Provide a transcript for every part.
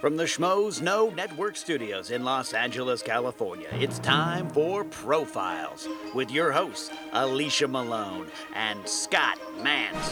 From the Schmoes Know Network Studios in Los Angeles, California, it's time for Profiles with your hosts, Alicia Malone and Scott Mance.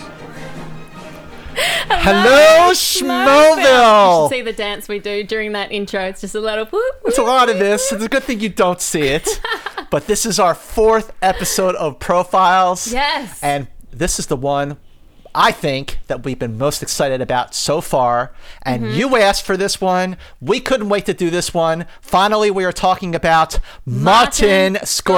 Hello, Schmoville! You should see the dance we do during that intro. It's just a lot of whoop. It's a lot of this. It's a good thing you don't see it. But this is our 4th episode of Profiles. Yes. And this is the one I think that we've been most excited about so far. And you asked for this one. We couldn't wait to do this one. Finally, we are talking about Martin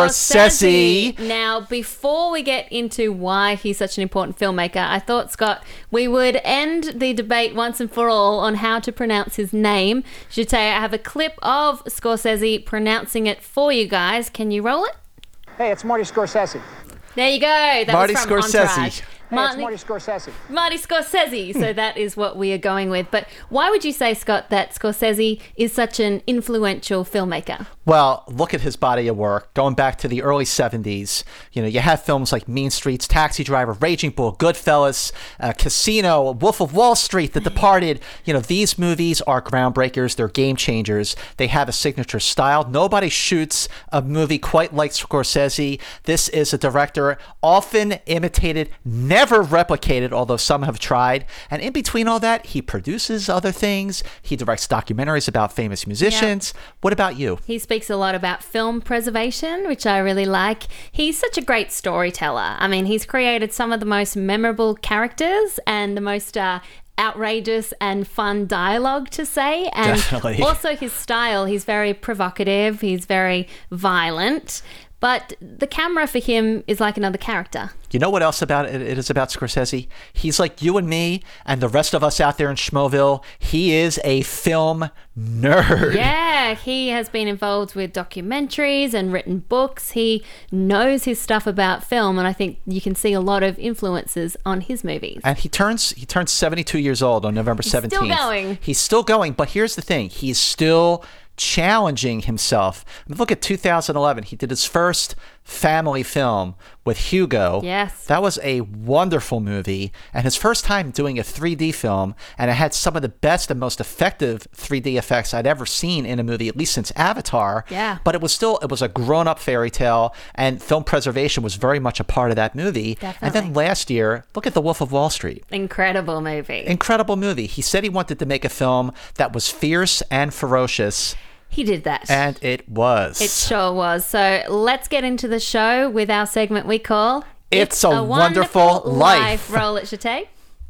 Scorsese. Now, before we get into why he's such an important filmmaker, I thought, Scott, we would end the debate once and for all on how to pronounce his name. Jute, I have a clip of Scorsese pronouncing it for you guys. Can you roll it? Hey, it's Marty Scorsese. There you go. That Marty was from Scorsese. Entourage. Hey, it's Marty Scorsese. Marty Scorsese. So that is what we are going with. But why would you say, Scott, that Scorsese is such an influential filmmaker? Well, look at his body of work. Going back to the early 70s, you have films like Mean Streets, Taxi Driver, Raging Bull, Goodfellas, Casino, Wolf of Wall Street, The Departed. These movies are groundbreakers. They're game changers. They have a signature style. Nobody shoots a movie quite like Scorsese. This is a director often imitated, never replicated, although some have tried. And in between all that, he produces other things. He directs documentaries about famous musicians. Yep. What about you? He speaks a lot about film preservation, which I really like. He's such a great storyteller. I mean, he's created some of the most memorable characters and the most outrageous and fun dialogue to say. And Definitely. Also his style, he's very provocative, he's very violent. But the camera for him is like another character. You know what else about it is about Scorsese? He's like you and me and the rest of us out there in Schmoville. He is a film nerd. Yeah, he has been involved with documentaries and written books. He knows his stuff about film, and I think you can see a lot of influences on his movies. And he turns 72 years old on November 17th. Still going. He's still going, but here's the thing. He's still challenging himself. I mean, look at 2011. He did his first family film with Hugo. Yes. That was a wonderful movie, and his first time doing a 3D film, and it had some of the best and most effective 3D effects I'd ever seen in a movie, at least since Avatar. Yeah. But it was a grown-up fairy tale, and film preservation was very much a part of that movie. Definitely. And then last year, look at The Wolf of Wall Street. Incredible movie. Incredible movie. He said he wanted to make a film that was fierce and ferocious. He did that. And it was. It sure was. So let's get into the show with our segment we call It's a Wonderful Life. Roll it, Chate.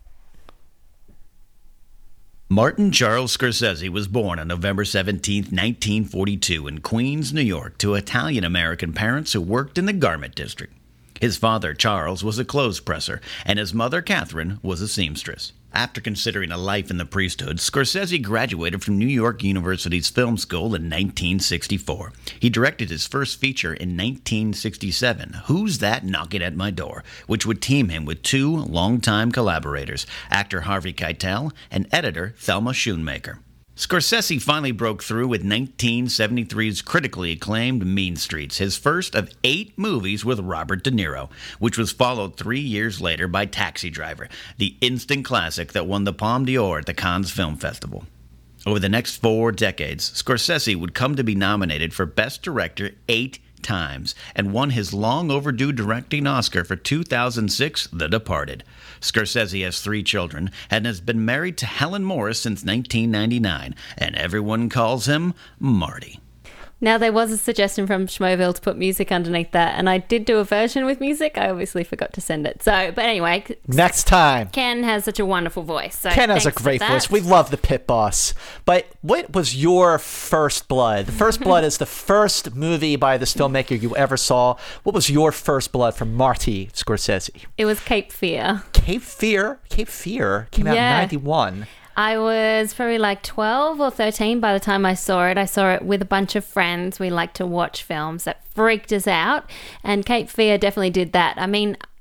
Martin Charles Scorsese was born on November 17, 1942 in Queens, New York, to Italian-American parents who worked in the garment district. His father, Charles, was a clothes presser, and his mother, Catherine, was a seamstress. After considering a life in the priesthood, Scorsese graduated from New York University's film school in 1964. He directed his first feature in 1967, Who's That Knocking at My Door?, which would team him with 2 longtime collaborators, actor Harvey Keitel and editor Thelma Schoonmaker. Scorsese finally broke through with 1973's critically acclaimed Mean Streets, his first of 8 movies with Robert De Niro, which was followed 3 years later by Taxi Driver, the instant classic that won the Palme d'Or at the Cannes Film Festival. Over the next 4 decades, Scorsese would come to be nominated for Best Director 8 times and won his long overdue directing Oscar for 2006, The Departed. Scorsese has 3 children and has been married to Helen Morris since 1999, and everyone calls him Marty. Now, there was a suggestion from Schmoville to put music underneath that, and I did do a version with music. I obviously forgot to send it. But anyway. Next time. Ken has such a wonderful voice. So Ken has a great voice. We love the Pit Boss. But what was your First Blood? The First Blood is the first movie by this filmmaker you ever saw. What was your First Blood from Marty Scorsese? It was Cape Fear. Cape Fear came out in 91. I was probably like 12 or 13 by the time I saw it. I saw it with a bunch of friends. We like to watch films that freaked us out, and Cape Fear definitely did that. I mean,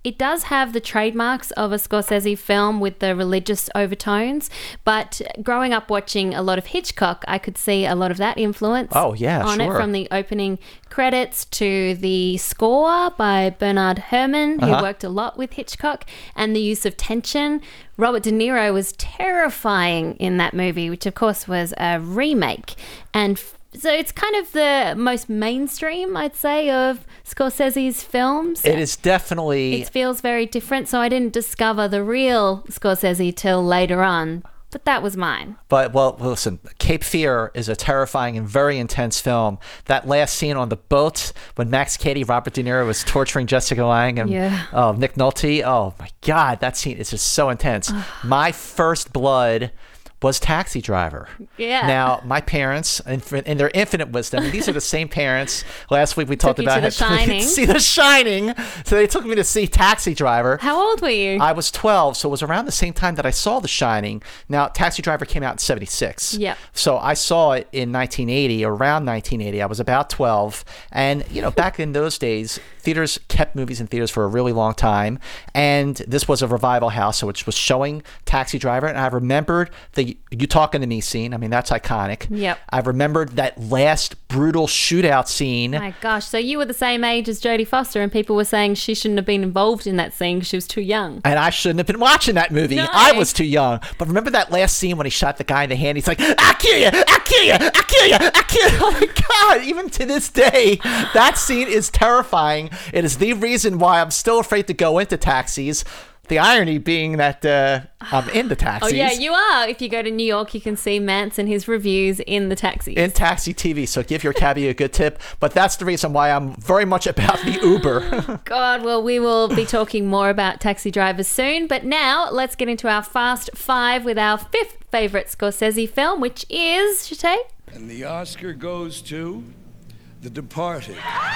it does have the trademarks of a Scorsese film with the religious overtones, but growing up watching a lot of Hitchcock, I could see a lot of that influence Oh, yeah, on sure. it, from the opening credits to the score by Bernard Herrmann, who worked a lot with Hitchcock, and the use of tension. Robert De Niro was terrifying in that movie, which of course was a remake. And so it's kind of the most mainstream, I'd say, of Scorsese's films. It is definitely... It feels very different, so I didn't discover the real Scorsese till later on. But that was mine. But, well, listen, Cape Fear is a terrifying and very intense film. That last scene on the boat when Max Cady, Robert De Niro, was torturing Jessica Lange and Nick Nolte. Oh, my God, that scene is just so intense. My first blood was Taxi Driver. Yeah. Now, my parents, in their infinite wisdom, and these are the same parents. Last week we talked you about to The Shining. see The Shining. So they took me to see Taxi Driver. How old were you? I was 12, so it was around the same time that I saw The Shining. Now, Taxi Driver came out in 76. Yep. So I saw it in 1980, around 1980. I was about 12. And, you know, back in those days, theaters kept movies in theaters for a really long time. And this was a revival house, which was showing Taxi Driver. And I remembered the You Talking to Me scene. I mean, that's iconic. Yep. I remembered that last brutal shootout scene. My gosh, so you were the same age as Jodie Foster, and people were saying she shouldn't have been involved in that scene because she was too young. And I shouldn't have been watching that movie. No. I was too young. But remember that last scene when he shot the guy in the hand? He's like, I'll kill you, I'll kill you, I'll kill you, I'll kill you. Oh my God, even to this day, that scene is terrifying. It is the reason why I'm still afraid to go into taxis. The irony being that I'm in the Oh taxis. yeah, you are. If you go to New York, you can see Mance and his reviews in the taxis. In taxi TV, so give your cabbie a good tip. But that's the reason why I'm very much about the Uber. God, well, we will be talking more about Taxi Drivers soon. But now, let's get into our Fast Five with our fifth favourite Scorsese film, which is, Chate? And the Oscar goes to The Departed.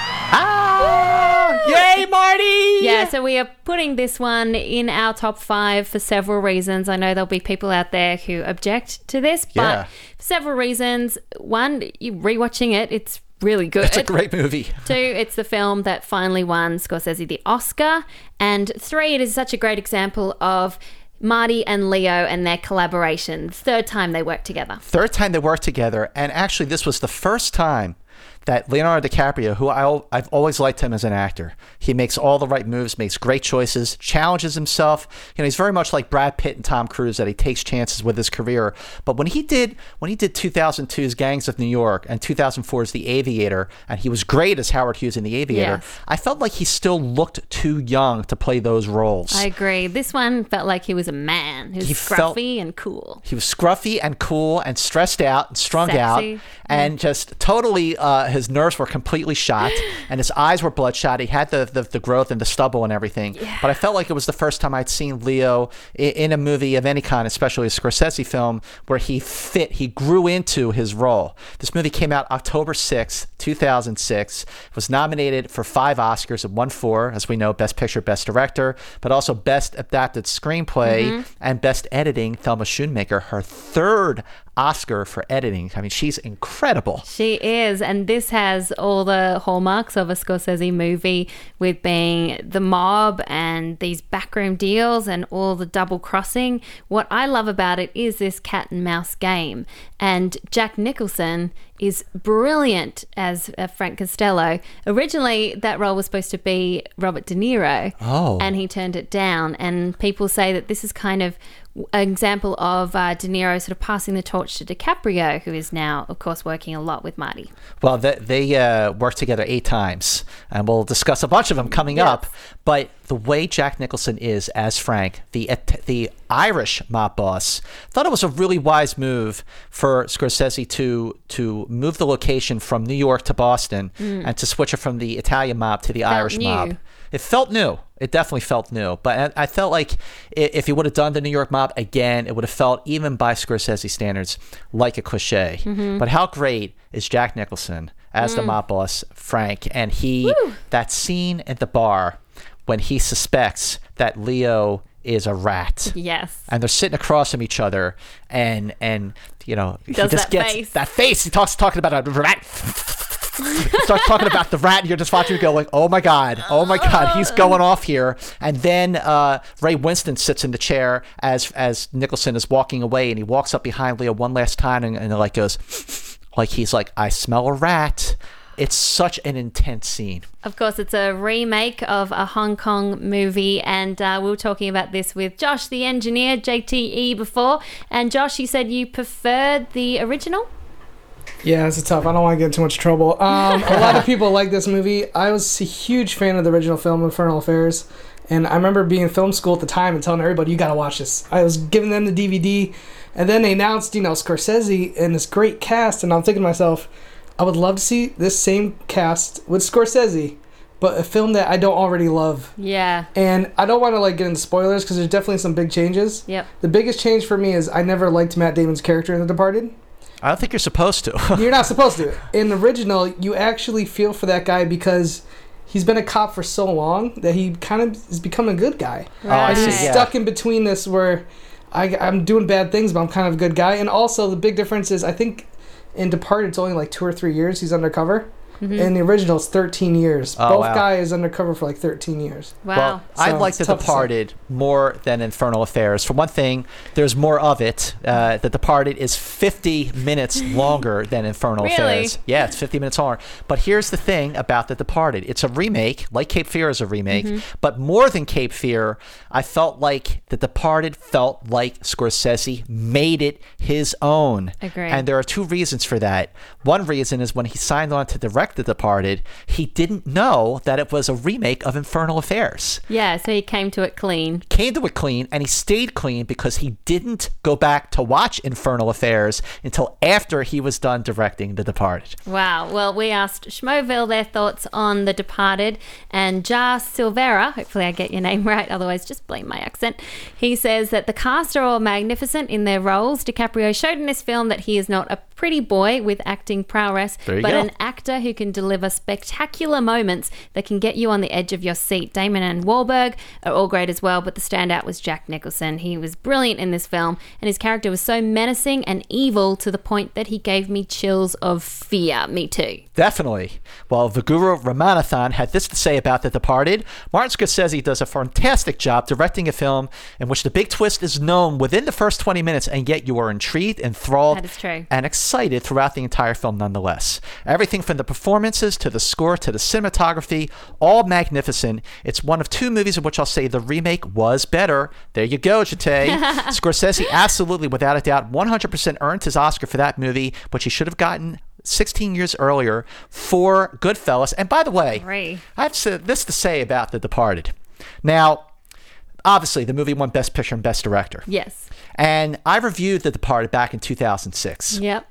Ah! Yay, Marty! Yeah, so we are putting this one in our top five for several reasons. I know there'll be people out there who object to this, but Yeah. for several reasons. One, you rewatching it, it's really good. It's a great movie. Two, it's the film that finally won Scorsese the Oscar. And three, it is such a great example of Marty and Leo and their collaboration. Third time they worked together. Third time they worked together, and actually this was the first time that Leonardo DiCaprio, who I've always liked him as an actor, he makes all the right moves, makes great choices, challenges himself. You know, he's very much like Brad Pitt and Tom Cruise, that he takes chances with his career. But when he did 2002's Gangs of New York and 2004's The Aviator, and he was great as Howard Hughes in The Aviator, Yes. I felt like he still looked too young to play those roles. I agree. This one felt like he was a man. He was scruffy and cool. He was scruffy and cool and stressed out and strung Sexy. out and just totally, his nerves were completely shot and his eyes were bloodshot. He had the growth and the stubble and everything. Yeah. But I felt like it was the first time I'd seen Leo in a movie of any kind, especially a Scorsese film, where he grew into his role. This movie came out October 6th, 2006. Was nominated for 5 Oscars. It won 4, as we know, Best Picture, Best Director, but also Best Adapted Screenplay and Best Editing. Thelma Schoonmaker, her third Oscar for editing. I mean, she's incredible. She is, and this has all the hallmarks of a Scorsese movie, with being the mob and these backroom deals and all the double crossing. What I love about it is this cat and mouse game, and Jack Nicholson is brilliant as Frank Costello. Originally, that role was supposed to be Robert De Niro, and he turned it down. And people say that this is kind of an example of De Niro sort of passing the torch to DiCaprio, who is now, of course, working a lot with Marty. Well, they worked together 8 times, and we'll discuss a bunch of them coming up. But the way Jack Nicholson is as Frank, the Irish mob boss, thought it was a really wise move for Scorsese to move the location from New York to Boston and to switch it from the Italian mob to the Irish mob. It felt new. It definitely felt new. But I felt like if he would have done the New York mob again, it would have felt, even by Scorsese standards, like a cliche. But how great is Jack Nicholson as the mob boss, Frank? And that scene at the bar when he suspects that Leo is a rat. Yes. And they're sitting across from each other, and you know, he Does just that gets face. that face. He talking about a rat. Start talking about the rat, and you're just watching it go like, oh my God, he's going off here. And then Ray Winston sits in the chair as Nicholson is walking away, and he walks up behind Leo one last time and like goes, like he's like, I smell a rat. It's such an intense scene. Of course, it's a remake of a Hong Kong movie, and we were talking about this with Josh, the engineer, JTE, before. And Josh, you said you preferred the original? Yeah, it's tough. I don't want to get in too much trouble. A lot of people like this movie. I was a huge fan of the original film, Infernal Affairs, and I remember being in film school at the time and telling everybody, you got to watch this. I was giving them the DVD, and then they announced, Scorsese and this great cast, and I'm thinking to myself, I would love to see this same cast with Scorsese, but a film that I don't already love. Yeah. And I don't want to get into spoilers because there's definitely some big changes. Yep. The biggest change for me is I never liked Matt Damon's character in The Departed. I don't think you're supposed to. You're not supposed to. In the original, you actually feel for that guy because he's been a cop for so long that he kind of has become a good guy. Right. I And see, he's yeah. stuck in between this where I'm doing bad things, but I'm kind of a good guy. And also, the big difference is I think in Departed, it's only 2 or 3 years he's undercover. In the original, it's 13 years. Oh, Both wow. guys undercover for 13 years. Wow. Well, I So like it's The tough to say. Departed more than Infernal Affairs. For one thing, there's more of it. The Departed is 50 minutes longer than Infernal Really? Affairs. Yeah, it's 50 minutes longer. But here's the thing about The Departed. It's a remake, like Cape Fear is a remake, but more than Cape Fear, I felt like The Departed felt like Scorsese made it his own. Agree. And there are 2 reasons for that. One reason is when he signed on to direct The Departed, he didn't know that it was a remake of Infernal Affairs. Yeah, so he came to it clean. Came to it clean, and he stayed clean because he didn't go back to watch Infernal Affairs until after he was done directing The Departed. Wow. Well, we asked Schmoville their thoughts on The Departed, and Jar Silvera, hopefully I get your name right, otherwise just blame my accent. He says that the cast are all magnificent in their roles. DiCaprio showed in this film that he is not a pretty boy with acting prowess, There you but go. an actor who can deliver spectacular moments that can get you on the edge of your seat. Damon and Wahlberg are all great as well, but the standout was Jack Nicholson. He was brilliant in this film, and his character was so menacing and evil to the point that he gave me chills of fear. Me too. Definitely. Well, Viguru Ramanathan had this to say about The Departed. Martin Scorsese does a fantastic job directing a film in which the big twist is known within the first 20 minutes, and yet you are intrigued, enthralled, That is true. and excited throughout the entire film nonetheless. Everything from the performances to the score to the cinematography, all magnificent. It's one of 2 movies in which I'll say the remake was better. There you go, Jate. Scorsese absolutely, without a doubt, 100% earned his Oscar for that movie, which he should have gotten 16 years earlier for Goodfellas. And by the way, Agree. I have this to say about The Departed. Now, obviously, the movie won Best Picture and Best Director. Yes. And I reviewed The Departed back in 2006. Yep.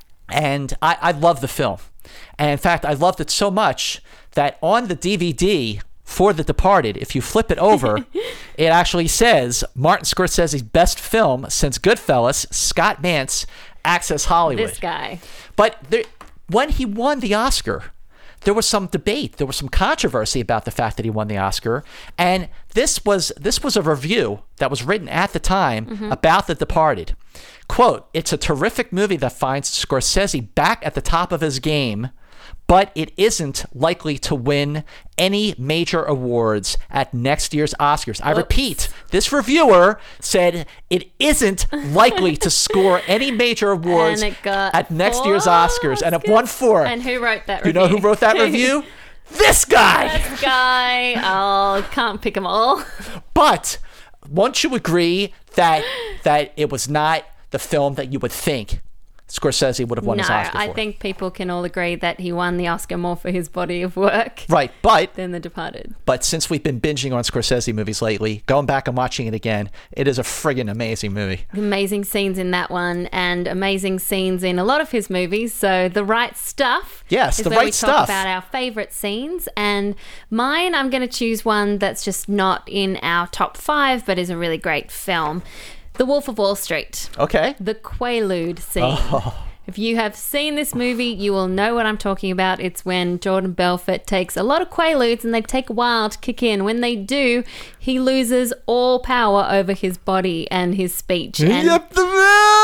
And I love the film. And in fact, I loved it so much that on the DVD for The Departed, if you flip it over, it actually says Martin Scorsese's best film since Goodfellas, Scott Mance, Access Hollywood. This guy. But when he won the Oscar, there was some debate. There was some controversy about the fact that he won the Oscar. And this was a review that was written at the time about The Departed. Quote, "It's a terrific movie that finds Scorsese back at the top of his game, but it isn't likely to win any major awards at next year's Oscars." I repeat, this reviewer said it isn't likely to score any major awards And it got at next 4 year's Oscars, and it won 4. And who wrote that You review? know who wrote that review? This guy! This guy. Oh, can't pick them all. But won't you agree that it was not the film that you would think Scorsese would have won No, his Oscar for? I think people can all agree that he won the Oscar more for his body of work Right, than The Departed. but since we've been binging on Scorsese movies lately, going back and watching it again, it is a friggin' amazing movie. Amazing scenes in that one, and amazing scenes in a lot of his movies. So The Right Stuff. Yes, is The where Right we Stuff. talk about our favorite scenes, and mine, I'm going to choose one that's just not in our top 5, but is a really great film. The Wolf of Wall Street. Okay. The Quaalude scene. If you have seen this movie, you will know what I'm talking about. It's when Jordan Belfort takes a lot of Quaaludes and they take a while to kick in. When they do, he loses all power over his body and his speech. And Yep, the moon!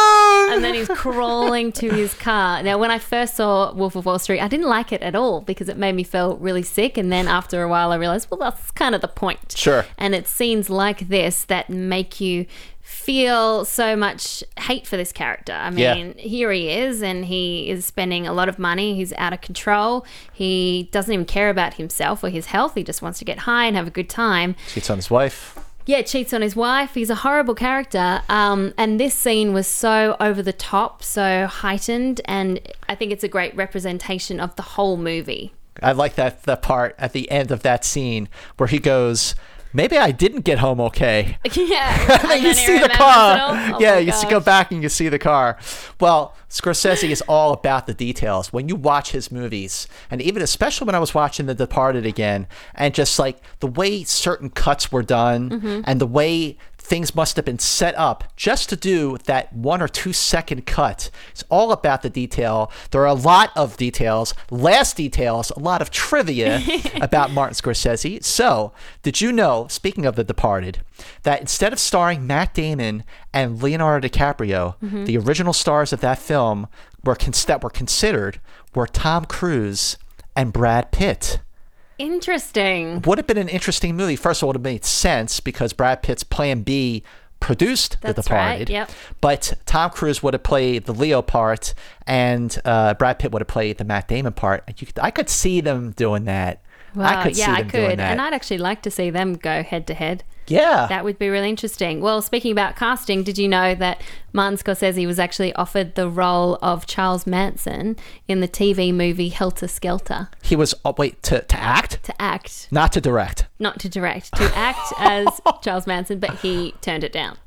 And then he's crawling to his car. Now, when I first saw Wolf of Wall Street, I didn't like it at all because it made me feel really sick. And then after a while, I realized, well, that's kind of the point. Sure. And it's scenes like this that make you feel so much hate for this character. I mean, here he is, and he is spending a lot of money. He's out of control. He doesn't even care about himself or his health. He just wants to get high and have a good time. Cheats on his wife. Yeah, cheats on his wife. He's a horrible character. And this scene was so over the top, so heightened, and I think it's a great representation of the whole movie. I like that part at the end of that scene where he goes, maybe I didn't get home okay. Yeah. And then you he see the remembers car. it all. Oh Yeah, my you gosh. go back and you see the car. Well, Scorsese is all about the details. When you watch his movies, and even especially when I was watching The Departed again, and just like the way certain cuts were done and the way things must have been set up just to do that 1 or 2 second cut. It's all about the detail. There are a lot of details, last details, a lot of trivia about Martin Scorsese. So, did you know, speaking of The Departed, that instead of starring Matt Damon and Leonardo DiCaprio, the original stars of that film that were considered were Tom Cruise and Brad Pitt? Interesting. Would have been an interesting movie. First of all, it would have made sense because Brad Pitt's Plan B produced The That's Departed. right, yep. But Tom Cruise would have played the Leo part, and Brad Pitt would have played the Matt Damon part. I could see them doing that. Wow. I could see them doing that. And I'd actually like to see them go head to head. Yeah. That would be really interesting. Well, speaking about casting, did you know that Martin Scorsese was actually offered the role of Charles Manson in the TV movie Helter Skelter? He was, to act? To act, Not to direct. not to direct, to act as Charles Manson, but he turned it down.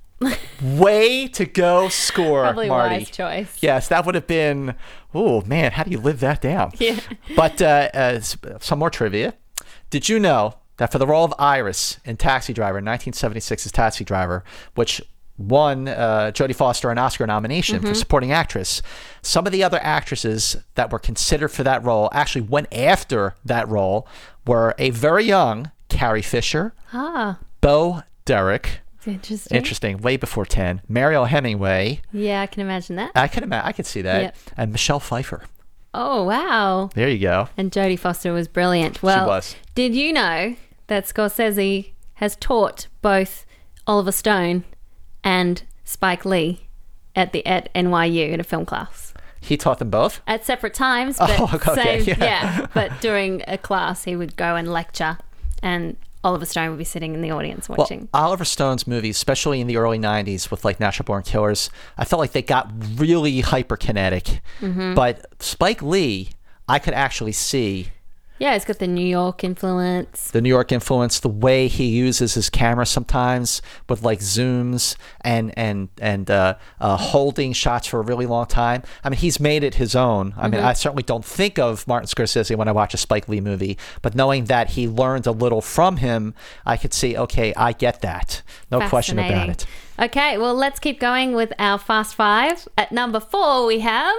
Way to go score, Probably Marty. wise choice. Yes, that would have been, oh man, how do you live that down? Yeah. But some more trivia. Did you know that for the role of Iris in Taxi Driver, 1976's Taxi Driver, which won Jodie Foster an Oscar nomination for supporting actress, some of the other actresses that were considered for that role actually went after that role were a very young Carrie Fisher, Bo Derek, Interesting. way before 10, Mariel Hemingway, Yeah, I can imagine that. I could see that, Yep. and Michelle Pfeiffer. Oh, wow. There you go. And Jodie Foster was brilliant. Well, was. Did you know that Scorsese has taught both Oliver Stone and Spike Lee at NYU in a film class? He taught them both? At separate times, but Oh, okay, yeah. But during a class, he would go and lecture, and Oliver Stone would be sitting in the audience watching. Well, Oliver Stone's movies, especially in the early 90s with like Natural Born Killers, I felt like they got really hyperkinetic. But Spike Lee, I could actually see Yeah, it's got the New York influence. the New York influence, the way he uses his camera sometimes with like zooms and holding shots for a really long time. I mean, he's made it his own. I mean, I certainly don't think of Martin Scorsese when I watch a Spike Lee movie, but knowing that he learned a little from him, I could see, okay, I get that. No question about it. Okay, well, let's keep going with our Fast Five. At number 4, we have...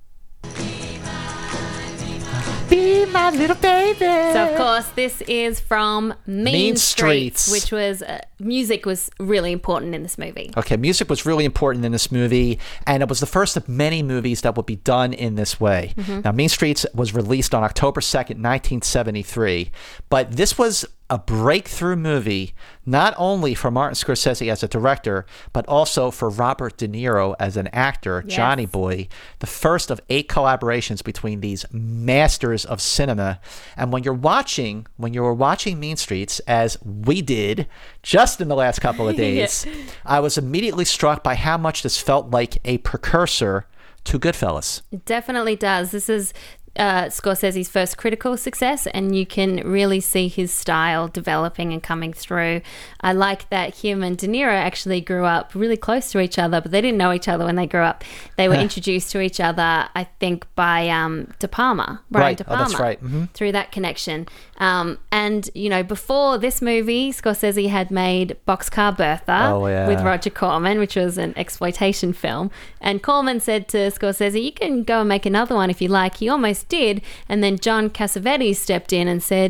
Be my little baby. So, of course, this is from Mean Streets, Streets. which was... music was really important in this movie. Okay, music was really important in this movie, and it was the first of many movies that would be done in this way. Now, Mean Streets was released on October 2nd, 1973, but this was a breakthrough movie, not only for Martin Scorsese as a director, but also for Robert De Niro as an actor, Yes. Johnny Boy, the first of 8 collaborations between these masters of cinema. And when you were watching Mean Streets, as we did just in the last couple of days, I was immediately struck by how much this felt like a precursor to Goodfellas. It definitely does. This is Scorsese's first critical success, and you can really see his style developing and coming through. I like that him and De Niro actually grew up really close to each other, but they didn't know each other when they grew up. They were introduced to each other, I think, by De Palma, Brian Right. De Oh, Palma, that's right. Mhm. through that connection. And, you know, before this movie, Scorsese had made Boxcar Bertha Oh, yeah. with Roger Corman, which was an exploitation film. And Corman said to Scorsese, you can go and make another one if you like. He almost did. And then John Cassavetes stepped in and said,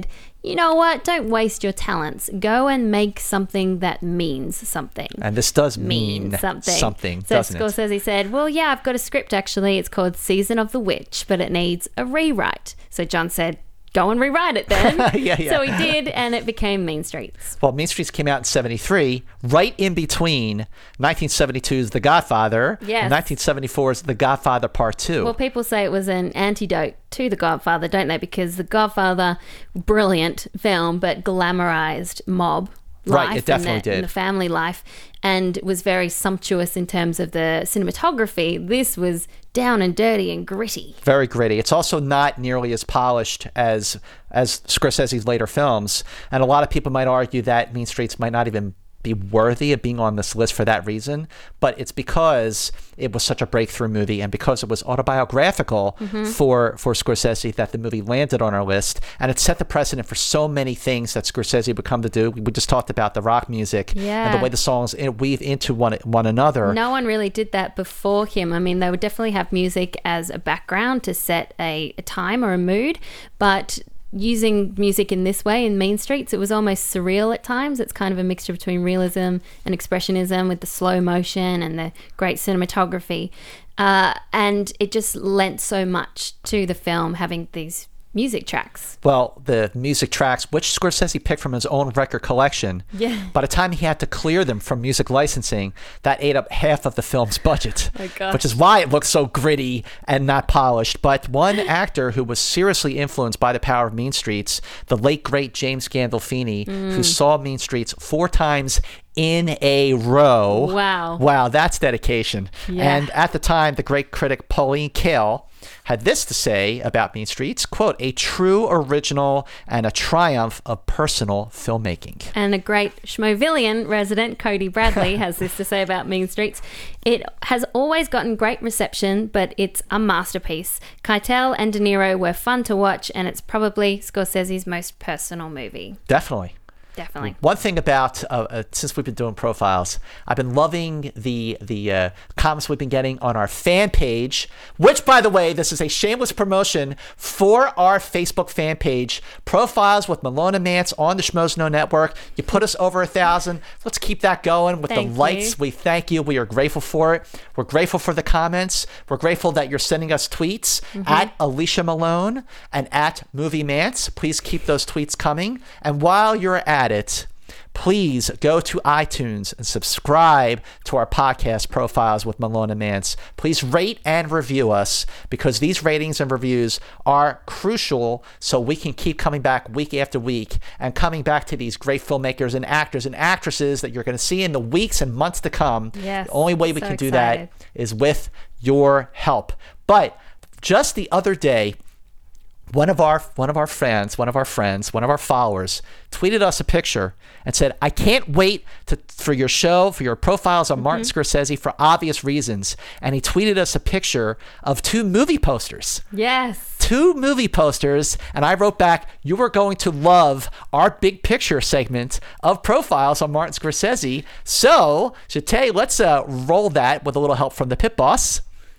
you know what? Don't waste your talents. Go and make something that means something. And this does mean something, So doesn't it? Scorsese said, well, yeah, I've got a script actually. It's called Season of the Witch, but it needs a rewrite. So John said, go and rewrite it then. Yeah. So he did, and it became Mean Streets. Well, Mean Streets came out in 73, right in between 1972's The Godfather Yes. and 1974's The Godfather Part 2. Well, people say it was an antidote to The Godfather, don't they? Because The Godfather, brilliant film, but glamorized mob life. Right, it definitely and did. the family life, and was very sumptuous in terms of the cinematography. This was down and dirty and gritty. Very gritty. It's also not nearly as polished as Scorsese's later films. And a lot of people might argue that Mean Streets might not even be worthy of being on this list for that reason, but it's because it was such a breakthrough movie and because it was autobiographical for Scorsese that the movie landed on our list, and it set the precedent for so many things that Scorsese would come to do. We just talked about the rock music and the way the songs weave into one another. No one really did that before him. I mean, they would definitely have music as a background to set a time or a mood, but using music in this way in Mean Streets, it was almost surreal at times. It's kind of a mixture between realism and expressionism with the slow motion and the great cinematography. And it just lent so much to the film having these music tracks. Well, the music tracks, which Scorsese picked from his own record collection, by the time he had to clear them from music licensing, that ate up half of the film's budget, which is why it looks so gritty and not polished. But one actor who was seriously influenced by the power of Mean Streets, the late, great James Gandolfini, who saw Mean Streets 4 times in a row. Wow, that's dedication. Yeah. And at the time, the great critic Pauline Kael had this to say about Mean Streets, quote, a true original and a triumph of personal filmmaking. And a great Schmovillian resident, Cody Bradley, has this to say about Mean Streets. It has always gotten great reception, but it's a masterpiece. Keitel and De Niro were fun to watch, and it's probably Scorsese's most personal movie. Definitely. One thing about since we've been doing profiles, I've been loving the comments we've been getting on our fan page, which, by the way, this is a shameless promotion for our Facebook fan page, Profiles with Malone and Mance on the Schmoes Know Network. You put us over 1,000. Let's keep that going with the likes. We thank you. We are grateful for it. We're grateful for the comments. We're grateful that you're sending us tweets at Alicia Malone and at Movie Mance. Please keep those tweets coming. And while you're at it, please go to iTunes and subscribe to our podcast, Profiles with Malone and Mance. Please rate and review us, because these ratings and reviews are crucial so we can keep coming back week after week and coming back to these great filmmakers and actors and actresses that you're going to see in the weeks and months to come. Yes, the only way we can do that is with your help. But just the other day, one of our friends, one of our followers, tweeted us a picture and said, I can't wait for your show, for your profiles on Martin Scorsese for obvious reasons. And he tweeted us a picture of 2 movie posters. Yes. 2 movie posters. And I wrote back, you are going to love our big picture segment of profiles on Martin Scorsese. So, Jate, let's roll that with a little help from the pit boss.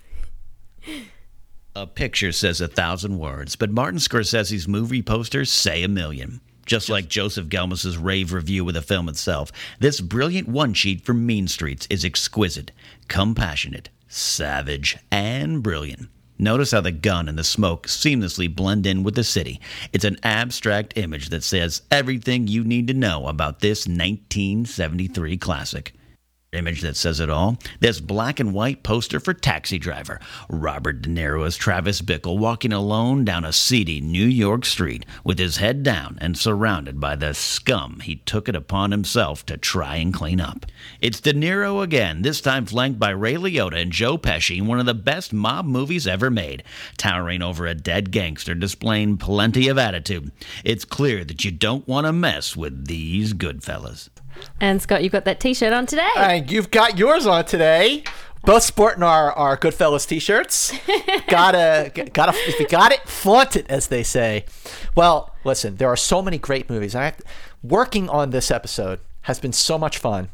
A picture says 1,000 words, but Martin Scorsese's movie posters say 1,000,000. Just like Joseph Gelmus's rave review of the film itself, this brilliant one-sheet for Mean Streets is exquisite, compassionate, savage, and brilliant. Notice how the gun and the smoke seamlessly blend in with the city. It's an abstract image that says everything you need to know about this 1973 classic. Image that says it all. This black and white poster for Taxi Driver. Robert De Niro as Travis Bickle walking alone down a seedy New York street with his head down and surrounded by the scum he took it upon himself to try and clean up. It's De Niro again, this time flanked by Ray Liotta and Joe Pesci in one of the best mob movies ever made, towering over a dead gangster displaying plenty of attitude. It's clear that you don't want to mess with these good fellas. And Scott, you've got that t-shirt on today. And you've got yours on today. Both sporting our Goodfellas t-shirts. Gotta, if you got it, flaunt it, as they say. Well, listen, there are so many great movies. Working on this episode has been so much fun.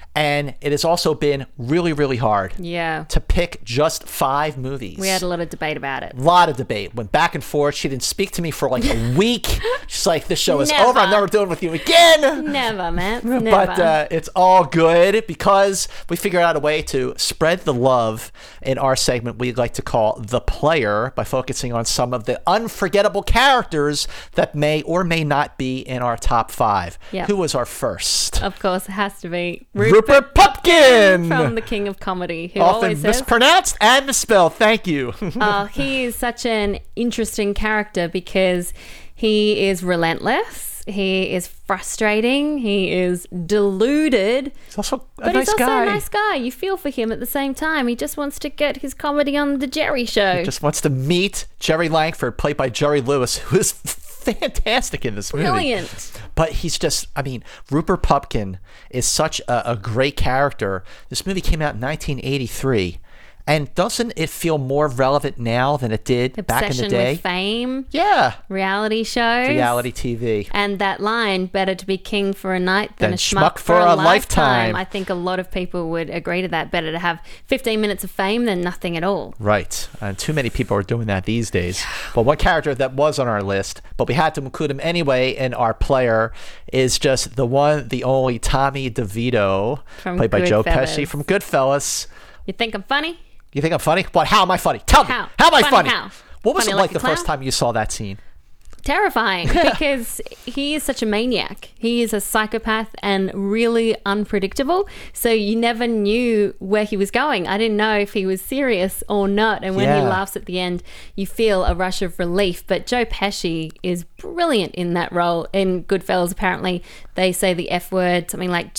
And it has also been really, really hard Yeah. to pick just 5 movies. We had a lot of debate about it. A lot of debate. Went back and forth. She didn't speak to me for like a week. She's like, this show is Never. over. I'm never doing it with you again. Never, man. Never. But it's all good because we figured out a way to spread the love in our segment we like to call The Player by focusing on some of the unforgettable characters that may or may not be in our top 5. Yep. Who was our first? Of course, it has to be Rupert Pupkin! from The King of Comedy, who Often always says, mispronounced and misspelled. Thank you. he is such an interesting character because he is relentless. He is frustrating. He is deluded. He's also a But nice he's also guy. a nice guy. You feel for him at the same time. He just wants to get his comedy on the Jerry Show. Just wants to meet Jerry Langford, played by Jerry Lewis, who is fantastic in this movie. Brilliant. But he's just, Rupert Pupkin is such a great character. This movie came out in 1983. And doesn't it feel more relevant now than it did back in the Obsession day? with fame, Yeah. reality shows. Reality TV. And that line, better to be king for a night than Than a schmuck for a lifetime. I think a lot of people would agree to that. Better to have 15 minutes of fame than nothing at all. Right. And too many people are doing that these days. But one character that was on our list, but we had to include him anyway in our player, is just the one, the only Tommy DeVito, From played by Joe Goodfellas. Pesci from Goodfellas. You think I'm funny? You think I'm funny? What? How am I funny? Tell me. How? How am I Funny funny? how? What was Funny it like like a the first clown? time you saw that scene? Terrifying because he is such a maniac. He is a psychopath and really unpredictable. So you never knew where he was going. I didn't know if he was serious or not. And when he Yeah. laughs at the end, you feel a rush of relief. But Joe Pesci is brilliant in that role. In Goodfellas, apparently, they say the F word something like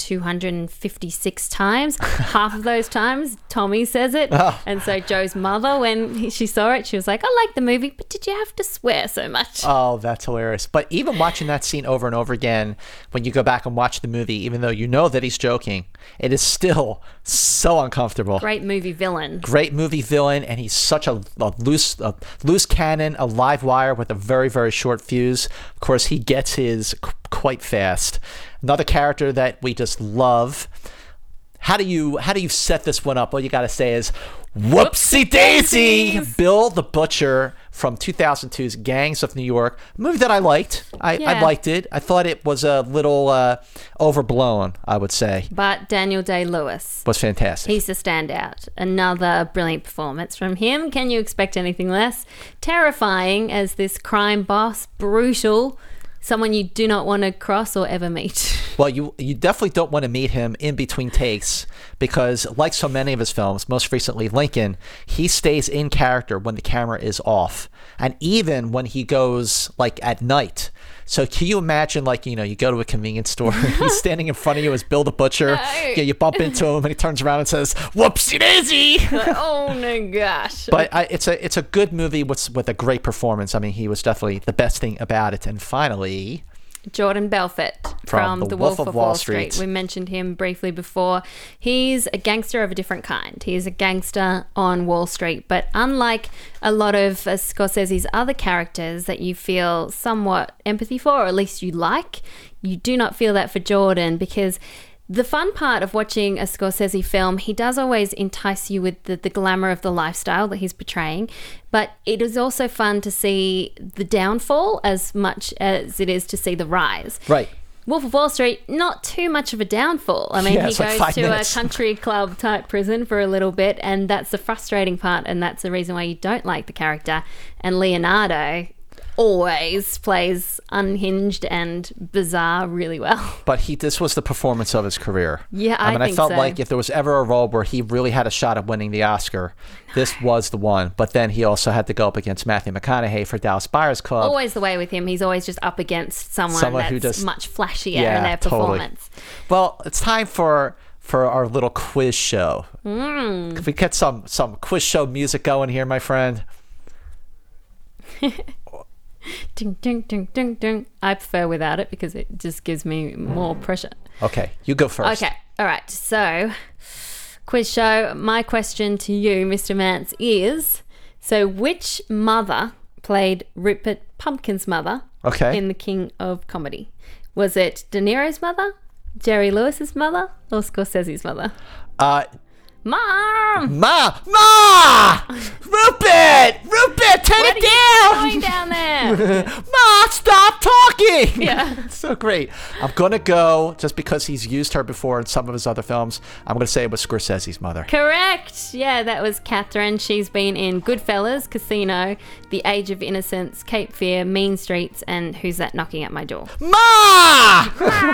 256 times. Half of those times, Tommy says it. And so Joe's mother, when she saw it, she was like, I like the movie, but did you have to swear so much? Oh, that's hilarious. But even watching that scene over and over again, when you go back and watch the movie, even though you know that he's joking, it is still so uncomfortable. Great movie villain. Great movie villain, and he's such a loose cannon, a live wire with a very, very short fuse. Of course, he gets his quite fast. Another character that we just love. How do you set this one up? All you got to say is, whoopsie daisy! Bill the Butcher from 2002's Gangs of New York, a movie that I liked. I Yeah. liked it. I thought it was a little overblown, I would say. But Daniel Day-Lewis, Was fantastic. he's the standout. Another brilliant performance from him. Can you expect anything less? Terrifying as this crime boss, brutal, someone you do not want to cross or ever meet. Well, you definitely don't want to meet him in between takes because, like so many of his films, most recently Lincoln, he stays in character when the camera is off, and even when he goes like at night. So can you imagine, like, you go to a convenience store, he's standing in front of you as Bill the Butcher. No. Yeah, you bump into him and he turns around and says, "Whoopsie daisy!" Oh my gosh. But it's a good movie with a great performance. I mean, he was definitely the best thing about it. And finally, Jordan Belfort From from The Wolf of Wall Street. We mentioned him briefly before. He's a gangster of a different kind. He is a gangster on Wall Street. But unlike a lot of Scorsese's other characters that you feel somewhat empathy for, or at least you like, you do not feel that for Jordan because the fun part of watching a Scorsese film, he does always entice you with the glamour of the lifestyle that he's portraying, but it is also fun to see the downfall as much as it is to see the rise. right. Wolf of Wall Street, not too much of a downfall. I mean, Yeah, he it's like goes 5 to minutes. a country club type prison for a little bit, and that's the frustrating part, and that's the reason why you don't like the character. And Leonardo always plays unhinged and bizarre really well. But this was the performance of his career. Yeah, I I think felt so. like if there was ever a role where he really had a shot at winning the Oscar, this was the one. But then he also had to go up against Matthew McConaughey for Dallas Buyers Club. Always the way with him. He's always just up against someone who that's just- much flashier Yeah, in their totally. performance. Well, it's time for our little quiz show. Mm. Could we get some quiz show music going here, my friend? Ding, ding, ding, ding, ding. I prefer without it because it just gives me more pressure. Okay, you go first. Okay, all right. So, quiz show. My question to you, Mr. Mance, is: so which mother played Rupert Pumpkin's mother Okay. in The King of Comedy? Was it De Niro's mother, Jerry Lewis's mother or Scorsese's mother? Mom! Ma! Rupert, turn What it are you down! doing down there? Ma, stop talking! Yeah. So great. I'm going to go, just because he's used her before in some of his other films, I'm going to say it was Scorsese's mother. Correct. Yeah, that was Catherine. She's been in Goodfellas, Casino, The Age of Innocence, Cape Fear, Mean Streets, and Who's That Knocking at My Door? Ma!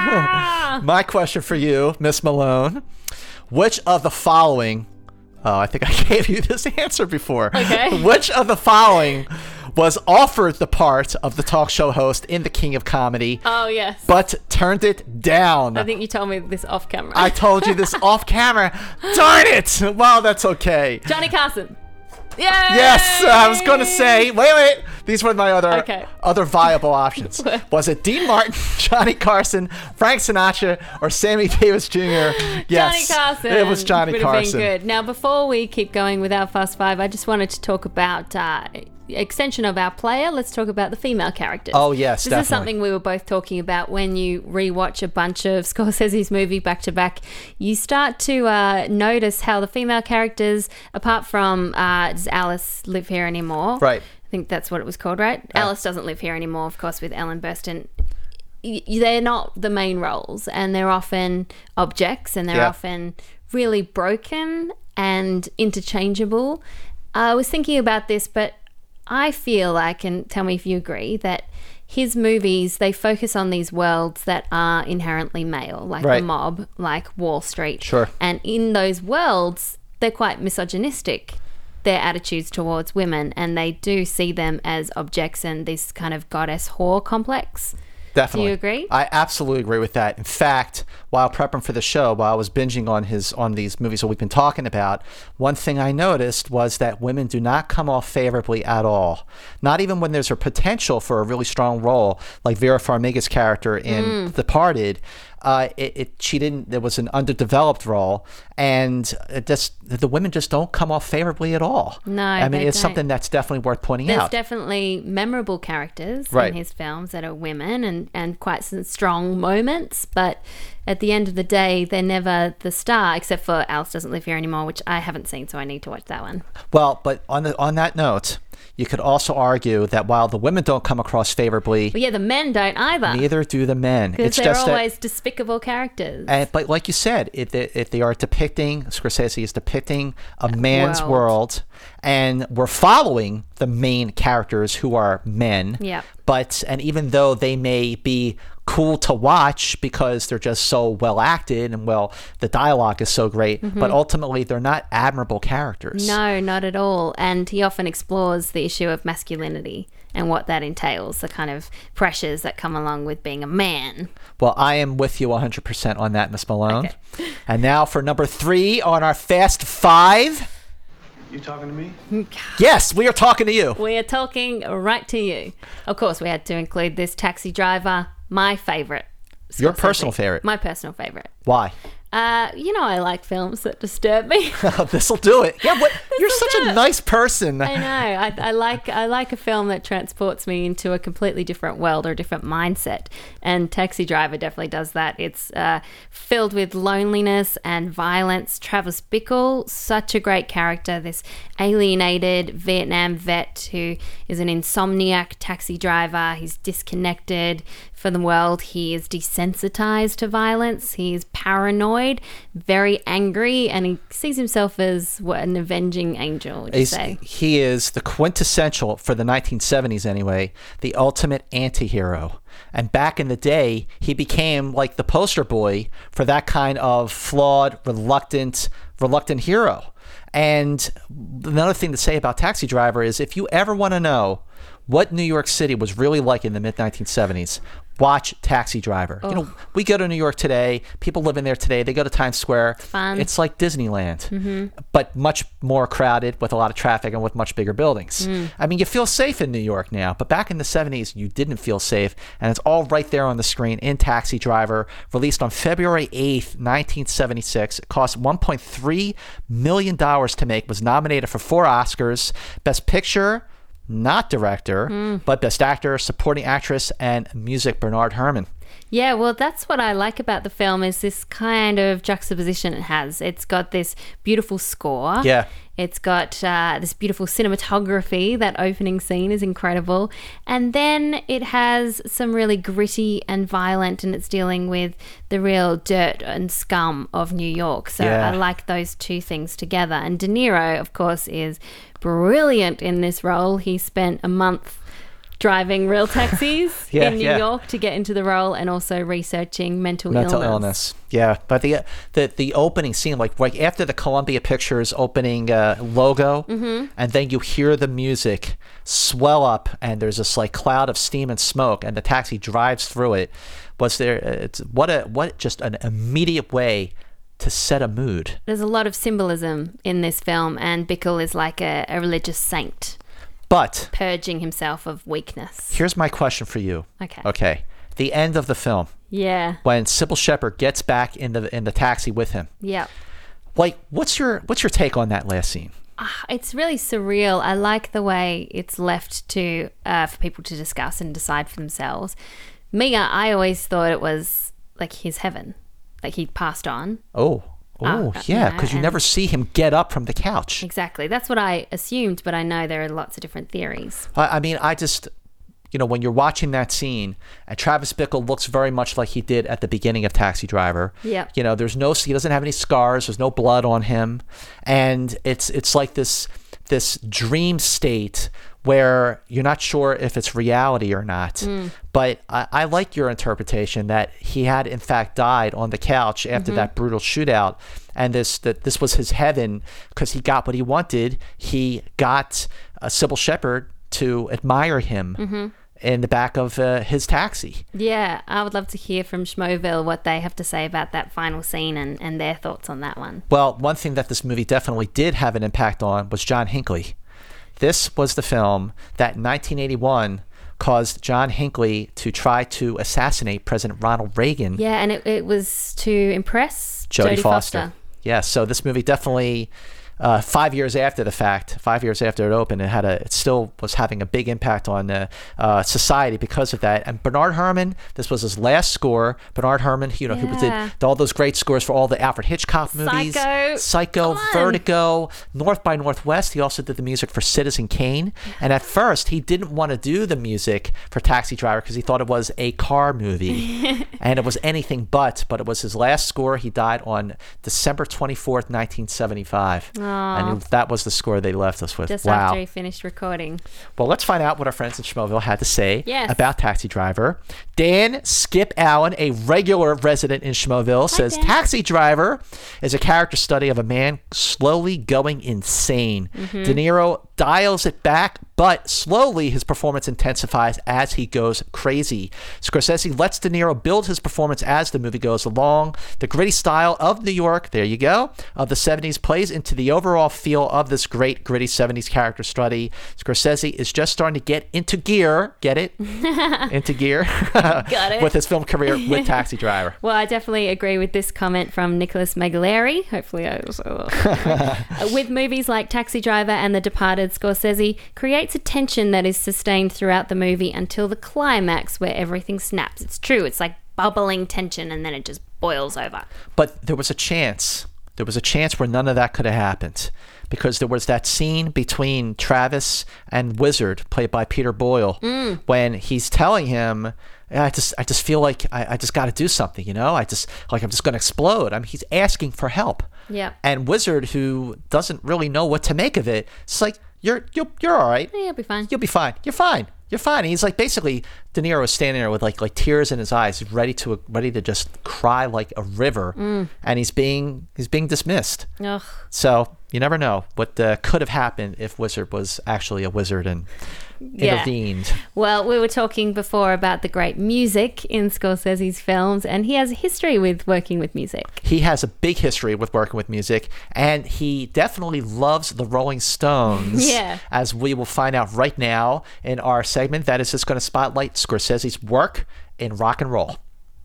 My question for you, Miss Malone. Which of the following... Oh, I think I gave you this answer before. Okay. Which of the following was offered the part of the talk show host in The King of Comedy, Oh, yes. but turned it down? I think you told me this off camera. I told you this off camera. Darn it! Well, that's okay. Johnny Carson. Yay! Yes, I was going to say. Wait. These were my other viable options. Was it Dean Martin, Johnny Carson, Frank Sinatra, or Sammy Davis Jr.? Yes, Johnny Carson. it was Johnny Would have Carson. been good. Now, before we keep going with our Fast Five, I just wanted to talk about extension of our player. Let's talk about the female characters. Oh, yes, This definitely. is something we were both talking about when you rewatch a bunch of Scorsese's movie back to back. You start to notice how the female characters, apart from does Alice live here anymore? Right. I think that's what it was called, right? Alice doesn't live here anymore, of course, with Ellen Burstyn. They're not the main roles, and they're often objects, and they're Yeah. often really broken and interchangeable. I was thinking about this, but I feel like, and tell me if you agree, that his movies, they focus on these worlds that are inherently male, like Right. The Mob, like Wall Street. Sure. And in those worlds, they're quite misogynistic, their attitudes towards women, and they do see them as objects and this kind of goddess whore complex. Definitely. Do you agree? I absolutely agree with that. In fact, while prepping for the show, while I was binging on these movies that we've been talking about, one thing I noticed was that women do not come off favorably at all. Not even when there's a potential for a really strong role, like Vera Farmiga's character in Departed. There was an underdeveloped role, and the women just don't come off favorably at all. No, I mean, they it's don't. something that's definitely worth pointing There's out. definitely memorable characters Right. in his films that are women and quite some strong moments, but at the end of the day, they're never the star, except for Alice Doesn't Live Here Anymore, which I haven't seen, so I need to watch that one. Well, but on that note, you could also argue that while the women don't come across favorably, But yeah, the men don't either. neither do the men. Because It's they're just always despicable characters. but like you said, if they are depicting, Scorsese is depicting a man's world. world, and we're following the main characters who are men. Yep. And even though they may be cool to watch because they're just so well acted and the dialogue is so great, but ultimately they're not admirable characters. No, not at all. And he often explores the issue of masculinity and what that entails, the kind of pressures that come along with being a man. Well, I am with you 100% on that, Miss Malone. Okay. And now for number 3 on our Fast Five. You talking to me? Yes, we are talking to you. We are talking right to you. Of course, we had to include this Taxi Driver, my favorite. Your Scorsese. personal favorite. My personal favorite. Why? I like films that disturb me. This'll do it. Yeah, you're This'll such do a it. nice person. I know. I like a film that transports me into a completely different world or a different mindset. And Taxi Driver definitely does that. It's filled with loneliness and violence. Travis Bickle, such a great character. This alienated Vietnam vet who is an insomniac taxi driver. He's disconnected from the world. He is desensitized to violence. He is paranoid, very angry, and he sees himself as an avenging angel, would you say? He is the quintessential, for the 1970s anyway, the ultimate anti-hero. And back in the day, he became like the poster boy for that kind of flawed, reluctant hero. And another thing to say about Taxi Driver is if you ever want to know what New York City was really like in the mid-1970s, watch Taxi Driver. Oh. We go to New York today. People live in there today. They go to Times Square. It's fun. It's like Disneyland, but much more crowded with a lot of traffic and with much bigger buildings. I mean, you feel safe in New York now, but back in the 70s, you didn't feel safe. And it's all right there on the screen in Taxi Driver, released on February 8th, 1976. It cost $1.3 million to make, was nominated for 4 Oscars, Best Picture, not director, but Best Actor, Supporting Actress, and Music, Bernard Herrmann. Yeah, well, that's what I like about the film is this kind of juxtaposition it has. It's got this beautiful score. Yeah. It's got this beautiful cinematography. That opening scene is incredible. And then it has some really gritty and violent, and it's dealing with the real dirt and scum of New York. So Yeah. I like those two things together. And De Niro, of course, is brilliant in this role. He spent a month driving real taxis Yeah, in New yeah. York to get into the role, and also researching mental illness. Yeah, but the opening scene, like after the Columbia Pictures opening logo, and then you hear the music swell up, and there's this like cloud of steam and smoke, and the taxi drives through it. It's what just an immediate way to set a mood. There's a lot of symbolism in this film, and Bickle is like a religious saint, But purging himself of weakness. here's my question for you. Okay. Okay. The end of the film, Yeah. when Sybil Shepherd gets back in the taxi with him. Yeah. Like, what's your take on that last scene? It's really surreal. I like the way it's left to for people to discuss and decide for themselves. I always thought it was like his heaven, like he passed on. Oh, yeah, yeah, because you and- never see him get up from the couch. Exactly. That's what I assumed, but I know there are lots of different theories. I mean, I just, when you're watching that scene, and Travis Bickle looks very much like he did at the beginning of Taxi Driver. Yeah. He doesn't have any scars. There's no blood on him, and it's like this dream state where you're not sure if it's reality or not. But I like your interpretation that he had in fact died on the couch after that brutal shootout, and that this was his heaven because he got what he wanted. He got Sybil Shepherd to admire him in the back of his taxi. Yeah, I would love to hear from Schmoville what they have to say about that final scene and their thoughts on that one. Well, one thing that this movie definitely did have an impact on was John Hinckley. This was the film that in 1981 caused John Hinckley to try to assassinate President Ronald Reagan. Yeah, and it was to impress Jodie Jodie Foster. Yeah, so this movie definitely, 5 years after the fact, 5 years after it opened, it still was having a big impact on society because of that. And Bernard Herrmann, this was his last score. Bernard Herrmann, who Yeah. did all those great scores for all the Alfred Hitchcock movies, Psycho, Come on. Vertigo, North by Northwest. He also did the music for Citizen Kane. And at first, he didn't want to do the music for Taxi Driver because he thought it was a car movie, and it was anything but it was his last score. He died on December 24th, 1975. And that was the score they left us with. just Wow. after he finished recording. Well, let's find out what our friends in Schmoville had to say Yes. about Taxi Driver. Dan Skip Allen, a regular resident in Schmoville, says Dan. Taxi Driver is a character study of a man slowly going insane. De Niro dials it back, but slowly his performance intensifies as he goes crazy. Scorsese lets De Niro build his performance as the movie goes along. The gritty style of New York, there you go, of the 70s plays into the overall feel of this great gritty 70s character study. Scorsese is just starting to get into gear. Get it? Into gear. Got it. With his film career with Taxi Driver. Well, I definitely agree with this comment from Nicholas Megaleri. Hopefully I also with movies like Taxi Driver and The Departed, Scorsese creates a tension that is sustained throughout the movie until the climax where everything snaps. It's true. It's like bubbling tension and then it just boils over. But there was a chance. There was a chance where none of that could have happened because there was that scene between Travis and Wizard, played by Peter Boyle, when he's telling him, I just feel like I just got to do something, I'm just going to explode. He's asking for help. Yeah. And Wizard, who doesn't really know what to make of it, it's like, you're all right. Yeah, you'll be fine. You'll be fine. You're fine. You're fine. And he's like, basically, De Niro is standing there with like tears in his eyes, ready to just cry like a river, and he's being dismissed. Ugh. So you never know what could have happened if Wizard was actually a wizard and intervened. Well, we were talking before about the great music in Scorsese's films, and he has a history with working with music. He has a big history with working with music, and he definitely loves the Rolling Stones. Yeah. As we will find out right now in our segment that is just going to spotlight Scorsese's work in rock and roll.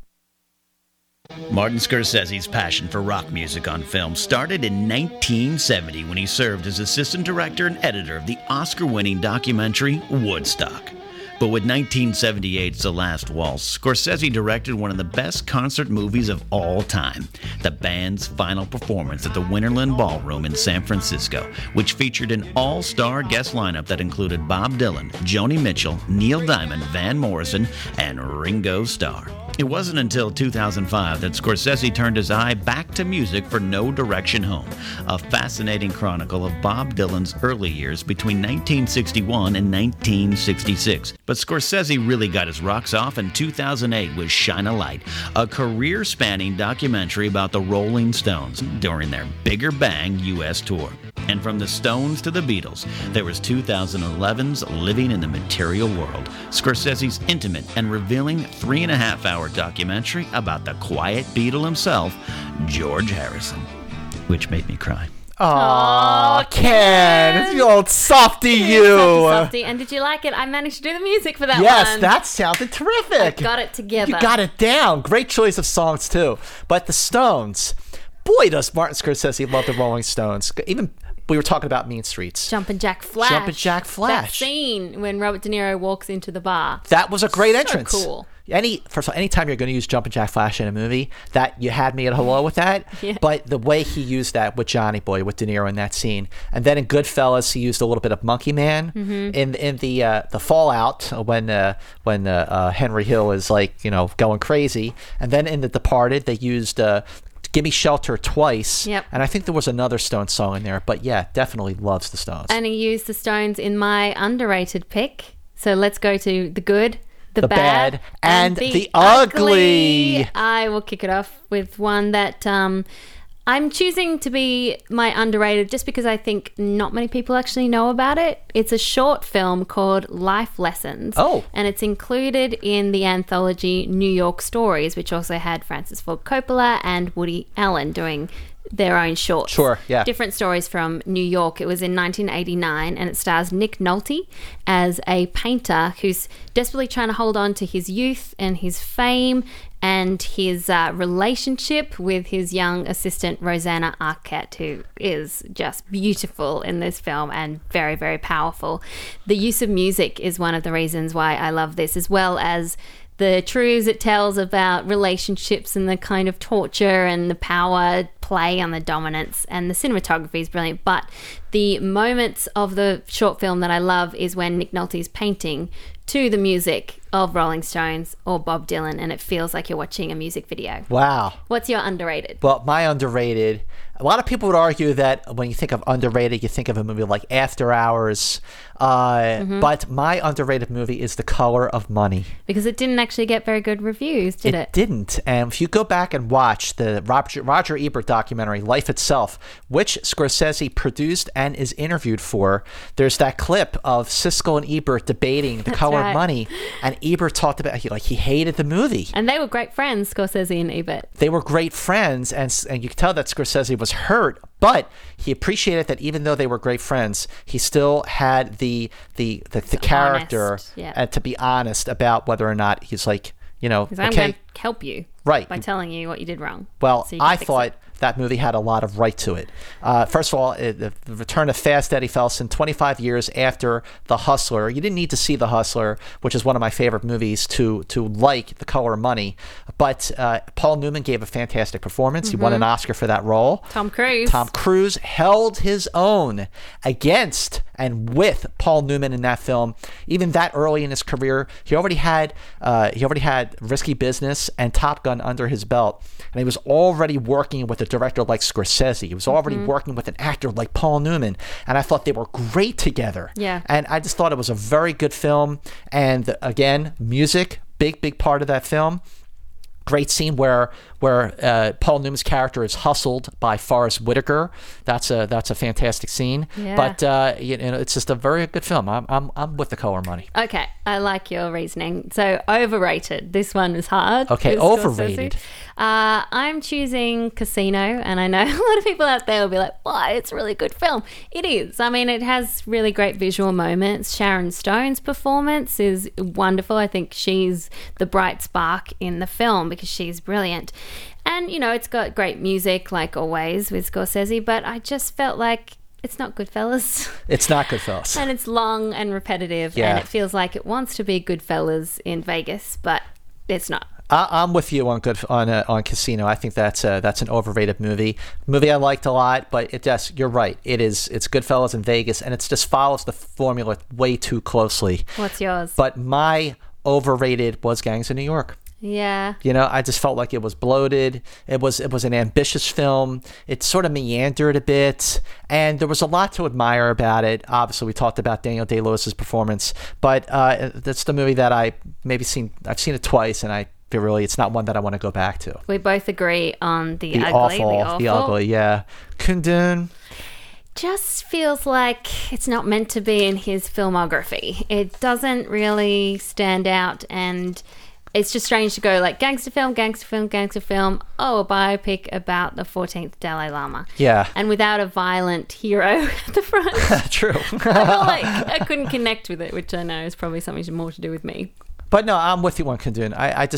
Martin Scorsese's passion for rock music on film started in 1970 when he served as assistant director and editor of the Oscar-winning documentary Woodstock. But with 1978's The Last Waltz, Scorsese directed one of the best concert movies of all time, the band's final performance at the Winterland Ballroom in San Francisco, which featured an all-star guest lineup that included Bob Dylan, Joni Mitchell, Neil Diamond, Van Morrison, and Ringo Starr. It wasn't until 2005 that Scorsese turned his eye back to music for No Direction Home, a fascinating chronicle of Bob Dylan's early years between 1961 and 1966. But Scorsese really got his rocks off in 2008 with Shine a Light, a career-spanning documentary about the Rolling Stones during their Bigger Bang U.S. tour. And from the Stones to the Beatles, there was 2011's Living in the Material World, Scorsese's intimate and revealing 3.5-hour documentary about the quiet Beatle himself, George Harrison, which made me cry. Aw, Ken, it's the old softy you. Softy. And did you like it? I managed to do the music for that one. Yes, that sounded terrific. I got it together. You got it down. Great choice of songs, too. But the Stones, boy, does Martin Scorsese love the Rolling Stones. Even we were talking about Mean Streets. Jumpin' Jack Flash. Jumpin' Jack Flash. That scene when Robert De Niro walks into the bar. That was a great So entrance. cool. First of all, anytime you're going to use Jumpin' Jack Flash in a movie, that you had me at hello with that. Yeah. But the way he used that with Johnny Boy, with De Niro in that scene, and then in Goodfellas, he used a little bit of Monkey Man in the Fallout when Henry Hill is going crazy, and then in The Departed they used. Gimme Shelter twice. Yep. And I think there was another Stones song in there. But yeah, definitely loves the Stones. And he used the Stones in my underrated pick. So let's go to the good, the bad, and the ugly. I will kick it off with one that I'm choosing to be my underrated just because I think not many people actually know about it. It's a short film called Life Lessons. Oh. And it's included in the anthology New York Stories, which also had Francis Ford Coppola and Woody Allen doing their own shorts. Sure, yeah. Different stories from New York. It was in 1989 and it stars Nick Nolte as a painter who's desperately trying to hold on to his youth and his fame and his relationship with his young assistant Rosanna Arquette, who is just beautiful in this film and very, very powerful. The use of music is one of the reasons why I love this, as well as the truths it tells about relationships and the kind of torture and the power play on the dominance, and the cinematography is brilliant. But the moments of the short film that I love is when Nick Nolte's painting to the music of Rolling Stones or Bob Dylan, and it feels like you're watching a music video. Wow. What's your underrated? Well, my underrated, a lot of people would argue that when you think of underrated, you think of a movie like After Hours. But my underrated movie is The Color of Money. Because it didn't actually get very good reviews, did it? It didn't. And if you go back and watch the Roger Ebert documentary, Life Itself, which Scorsese produced and is interviewed for, there's that clip of Siskel and Ebert debating The Color of Money. And Ebert talked about, he hated the movie. And they were great friends, Scorsese and Ebert. They were great friends, and you could tell that Scorsese was hurt, but he appreciated that even though they were great friends, he still had the character honest, yeah. and to be honest about whether or not he's like, Because I'm going to help you right by telling you what you did wrong. Well, so I thought that movie had a lot of right to it. First of all, the return of Fast Eddie Felson 25 years after The Hustler. You didn't need to see The Hustler, which is one of my favorite movies, to like The Color of Money. But Paul Newman gave a fantastic performance. He won an Oscar for that role. Tom Cruise held his own against and with Paul Newman in that film. Even that early in his career, he already had Risky Business and Top Gun under his belt, and he was already working with a director like Scorsese. He was already working with an actor like Paul Newman, and I thought they were great together. Yeah. And I just thought it was a very good film. And again, music, big part of that film. Great scene where Paul Newman's character is hustled by Forrest Whitaker. That's a fantastic scene. Yeah. But it's just a very good film. I'm with The Color of Money. Okay, I like your reasoning. So overrated. This one is hard. Okay, overrated. I'm choosing Casino, and I know a lot of people out there will be like, "Why? It's a really good film." It is. I mean, it has really great visual moments. Sharon Stone's performance is wonderful. I think she's the bright spark in the film because she's brilliant. And, it's got great music, like always, with Scorsese, but I just felt like it's not Goodfellas. It's not Goodfellas. And it's long and repetitive, Yeah. and it feels like it wants to be Goodfellas in Vegas, but it's not. I'm with you on Casino. I think that's an overrated movie. Movie I liked a lot, but you're right. It's Goodfellas in Vegas, and it just follows the formula way too closely. What's yours? But my overrated was Gangs of New York. Yeah. I just felt like it was bloated. It was an ambitious film. It sort of meandered a bit, and there was a lot to admire about it. Obviously, we talked about Daniel Day-Lewis's performance, but that's the movie that I've seen it twice, and it's not one that I want to go back to. We both agree on the awful. Yeah. Kundun. Just feels like it's not meant to be in his filmography. It doesn't really stand out, and it's just strange to go like gangster film. Oh, a biopic about the 14th Dalai Lama. Yeah. And without a violent hero at the front. True. I feel like I couldn't connect with it, which I know is probably something more to do with me. But no, I'm with you on Kundun.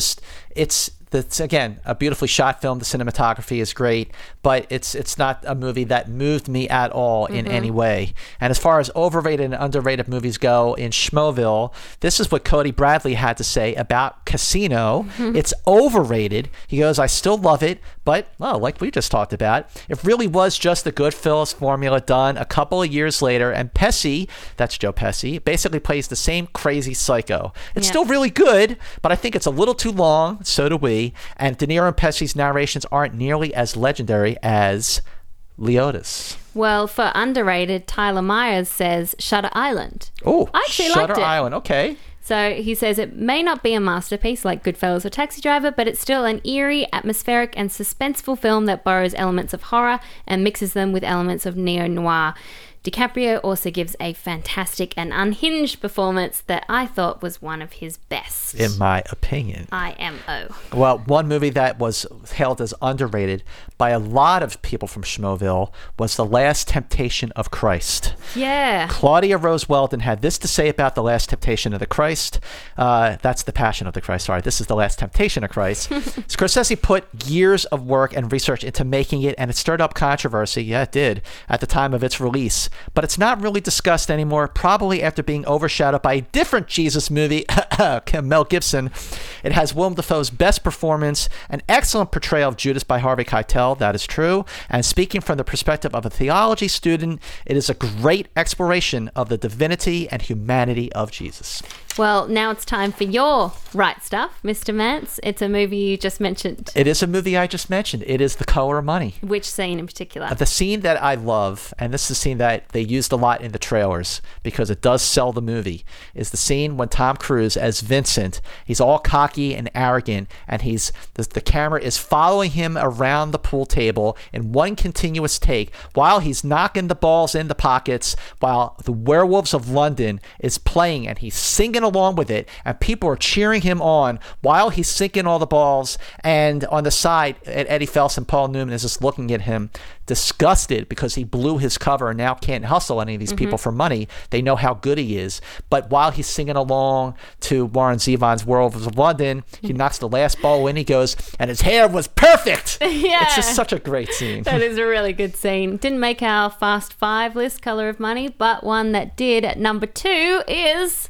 It's again a beautifully shot film. The cinematography is great, but it's not a movie that moved me at all in any way. And as far as overrated and underrated movies go in Schmoville, this is what Cody Bradley had to say about Casino. It's overrated. He goes, I still love it, but like we just talked about, it really was just the Goodfellas formula done a couple of years later. And Pesci, that's Joe Pesci, basically plays the same crazy psycho. It's still really good, but I think it's a little too long. So do we. And De Niro and Pesci's narrations aren't nearly as legendary as Liotta's. Well, for underrated, Tyler Myers says Shutter Island. Oh, I actually Shutter liked it. Island. Okay. So he says it may not be a masterpiece like Goodfellas or Taxi Driver, but it's still an eerie, atmospheric, and suspenseful film that borrows elements of horror and mixes them with elements of neo-noir. DiCaprio also gives a fantastic and unhinged performance that I thought was one of his best. In my opinion. IMO. Well, one movie that was hailed as underrated by a lot of people from Schmoville was The Last Temptation of Christ. Yeah. Claudia Rose Weldon had this to say about The Last Temptation of the Christ. That's The Passion of the Christ. Sorry, this is The Last Temptation of Christ. Scorsese put years of work and research into making it, and it stirred up controversy. Yeah, it did, at the time of its release. But it's not really discussed anymore, probably after being overshadowed by a different Jesus movie, Mel Gibson. It has Willem Dafoe's best performance, an excellent portrayal of Judas by Harvey Keitel, that is true, and speaking from the perspective of a theology student, it is a great exploration of the divinity and humanity of Jesus. Well, now it's time for your right stuff, Mr. Mance. It's a movie you just mentioned. It is a movie I just mentioned. It is The Color of Money. Which scene in particular? The scene that I love, and this is a scene that they used a lot in the trailers because it does sell the movie, is the scene when Tom Cruise as Vincent, he's all cocky and arrogant, and the camera is following him around the pool table in one continuous take while he's knocking the balls in the pockets, while The Werewolves of London is playing, and he's singing along with it, and people are cheering him on while he's sinking all the balls. And on the side, Eddie Phelps and Paul Newman is just looking at him disgusted because he blew his cover and now can't hustle any of these people for money. They know how good he is. But while he's singing along to Warren Zevon's Werewolves of London, he knocks the last ball in, he goes, and his hair was perfect. Yeah. It's just such a great scene. That is a really good scene. Didn't make our Fast Five list, Color of Money, but one that did at number 2 is...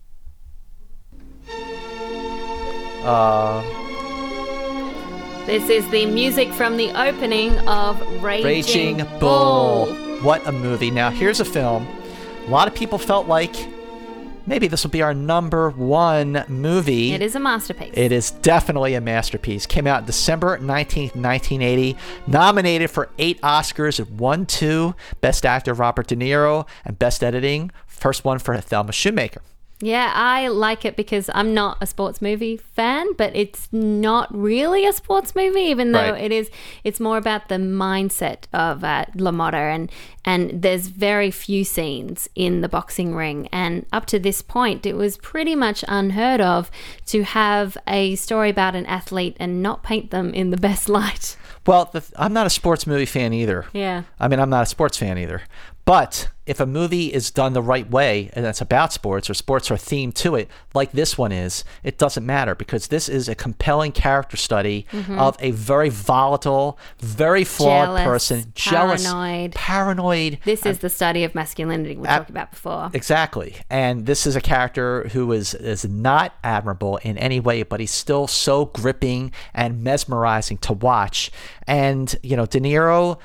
This is the music from the opening of Raging Bull. What a movie. Now, here's a film. A lot of people felt like maybe this will be our number 1 movie. It is a masterpiece. It is definitely a masterpiece. Came out December 19th, 1980. Nominated for 8 Oscars. It won 2. Best Actor, Robert De Niro. And Best Editing, first one for Thelma Shoemaker. Yeah, I like it because I'm not a sports movie fan, but it's not really a sports movie, even though Right. it's more about the mindset of LaMotta, and there's very few scenes in the boxing ring. And up to this point, it was pretty much unheard of to have a story about an athlete and not paint them in the best light. Well, I'm not a sports movie fan either. Yeah. I mean, I'm not a sports fan either. But if a movie is done the right way and it's about sports or sports are themed to it, like this one is, it doesn't matter because this is a compelling character study of a very volatile, very flawed Jealous, person, paranoid. This is the study of masculinity we talked about before. Exactly. And this is a character who is not admirable in any way, but he's still so gripping and mesmerizing to watch. And, De Niro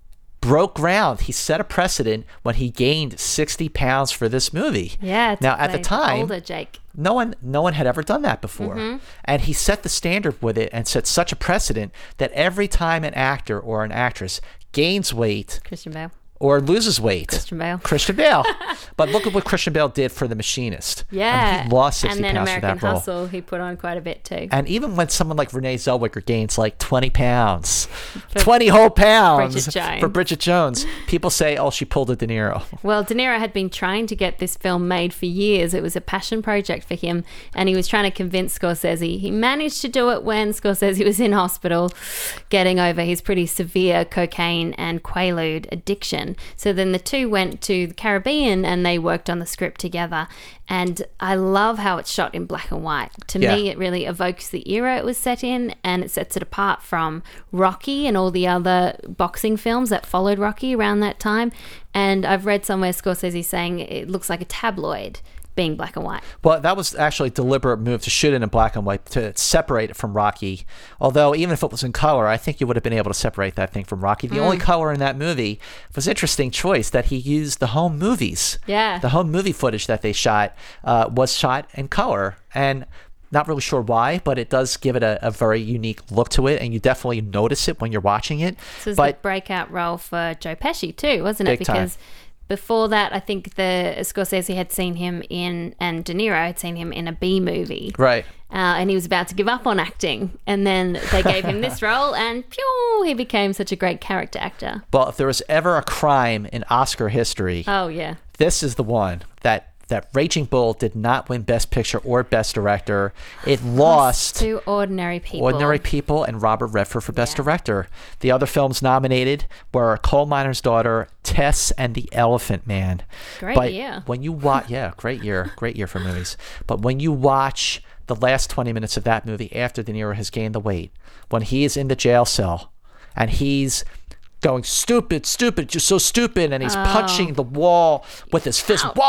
broke ground. He set a precedent when he gained 60 pounds for this movie. Yeah. Now, at the time, older Jake. no one had ever done that before. And he set the standard with it and set such a precedent that every time an actor or an actress gains weight Christian Bale. or loses weight. Christian Bale. But look at what Christian Bale did for The Machinist. Yeah. He lost 60 and then pounds for American that role. Hustle, he put on quite a bit too. And even when someone like Renee Zellweger gains like 20 pounds, 20 whole pounds Bridget Jones. for Bridget Jones, people say, oh, she pulled a De Niro. Well, De Niro had been trying to get this film made for years. It was a passion project for him, and he was trying to convince Scorsese. He managed to do it when Scorsese was in hospital, getting over his pretty severe cocaine and Quaalude addiction. So then the two went to the Caribbean and they worked on the script together. And I love how it's shot in black and white. To me, it really evokes the era it was set in, and it sets it apart from Rocky and all the other boxing films that followed Rocky around that time. And I've read somewhere Scorsese saying it looks like a tabloid being black and white. Well, that was actually a deliberate move to shoot it in black and white to separate it from Rocky. Although, even if it was in color, I think you would have been able to separate that thing from Rocky. The only color in that movie was an interesting choice that he used the home movies. Yeah. The home movie footage that they shot was shot in color. And not really sure why, but it does give it a very unique look to it, and you definitely notice it when you're watching it. This was the breakout role for Joe Pesci too, wasn't it? Big time. Because before that, I think the Scorsese had seen him in, and De Niro had seen him in a B movie. Right. And he was about to give up on acting. And then they gave him this role, and pew, he became such a great character actor. Well, if there was ever a crime in Oscar history, Oh, yeah. this is the one that Raging Bull did not win Best Picture or Best Director. It lost To Ordinary People. Ordinary People and Robert Redford for Best Director. The other films nominated were Coal Miner's Daughter, Tess, and The Elephant Man. Great year. When you watch, great year for movies. But when you watch the last 20 minutes of that movie after De Niro has gained the weight, when he is in the jail cell and he's going stupid, just so stupid, and he's punching the wall with his fist. Ouch.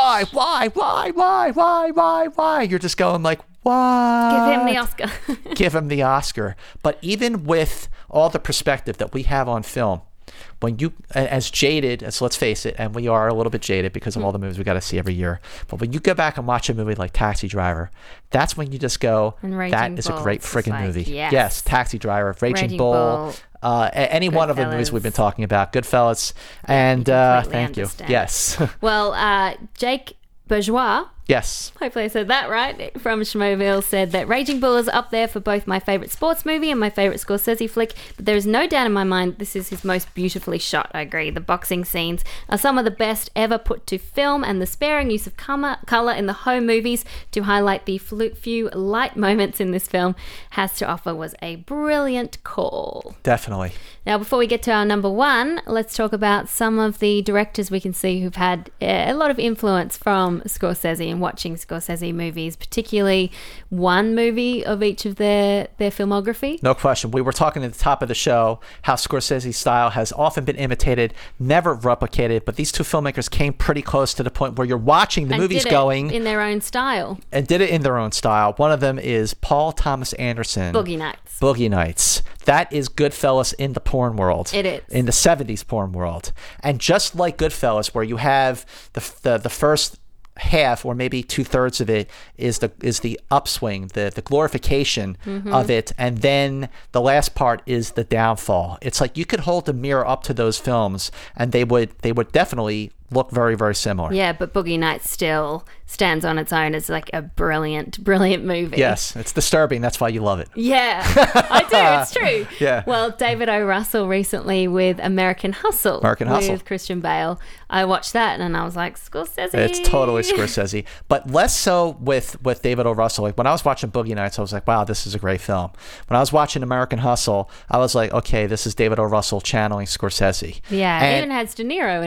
Why? You're just going like, what? Give him the Oscar. Give him the Oscar. But even with all the perspective that we have on film, when you, as jaded as, let's face it, and we are a little bit jaded because of all the movies we got to see every year, but when you go back and watch a movie like Taxi Driver, that's when you just go, And Raging that is a Bull, great it's friggin' like, movie. yes. Taxi Driver, Raging Raging Bull, Bull, any one of the movies Goodfellas. we've been talking about, Goodfellas, and completely thank you. understand. Yes. Well, Jake Bourgeois, Yes. hopefully I said that right, from Schmoville, said that Raging Bull is up there for both my favourite sports movie and my favourite Scorsese flick, but there is no doubt in my mind this is his most beautifully shot. I agree. The boxing scenes are some of the best ever put to film, and the sparing use of colour in the home movies to highlight the few light moments in this film has to offer was a brilliant call. Definitely. Now, before we get to our number one, let's talk about some of the directors we can see who've had a lot of influence from Scorsese and watching Scorsese movies, particularly one movie of each of their filmography. No question. We were talking at the top of the show how Scorsese's style has often been imitated, never replicated, but these two filmmakers came pretty close to the point where you're watching the And movies did it going in their own style. and did it in their own style. One of them is Paul Thomas Anderson. Boogie Nights. Boogie Nights. That is Goodfellas in the porn world. It is. In the 70s porn world. And just like Goodfellas, where you have the first half or maybe 2/3 of it is the upswing, the glorification of it, and then the last part is the downfall. It's like you could hold the mirror up to those films and they would definitely look very, very similar. Yeah, but Boogie Nights still stands on its own as like a brilliant movie. Yes, it's disturbing. That's why you love it. Yeah, I do. It's true. Yeah. Well, David O. Russell recently with American Hustle. With Christian Bale. I watched that and I was like, Scorsese. It's totally Scorsese, but less so with David O. Russell. Like when I was watching Boogie Nights, I was like, wow, this is a great film. When I was watching American Hustle, I was like, okay, this is David O. Russell channeling Scorsese. Yeah, it And even has De Niro in it.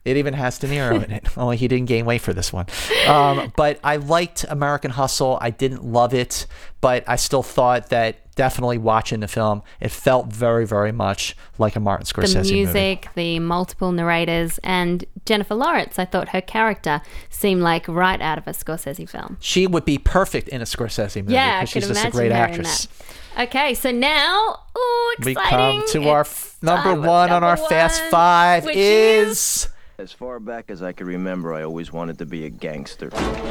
It even has De Niro in it. Only he didn't gain weight for this one. But I liked American Hustle. I didn't love it, but I still thought that definitely watching the film, it felt very, very much like a Martin Scorsese movie. The music, the multiple narrators, and Jennifer Lawrence, I thought her character seemed like right out of a Scorsese film. She would be perfect in a Scorsese movie Yeah, I because could she's just a imagine great her actress. in that. Okay, so now, We exciting. come to our It's number time for one on our number Fast one, Five which is... As far back as I can remember, I always wanted to be a gangster.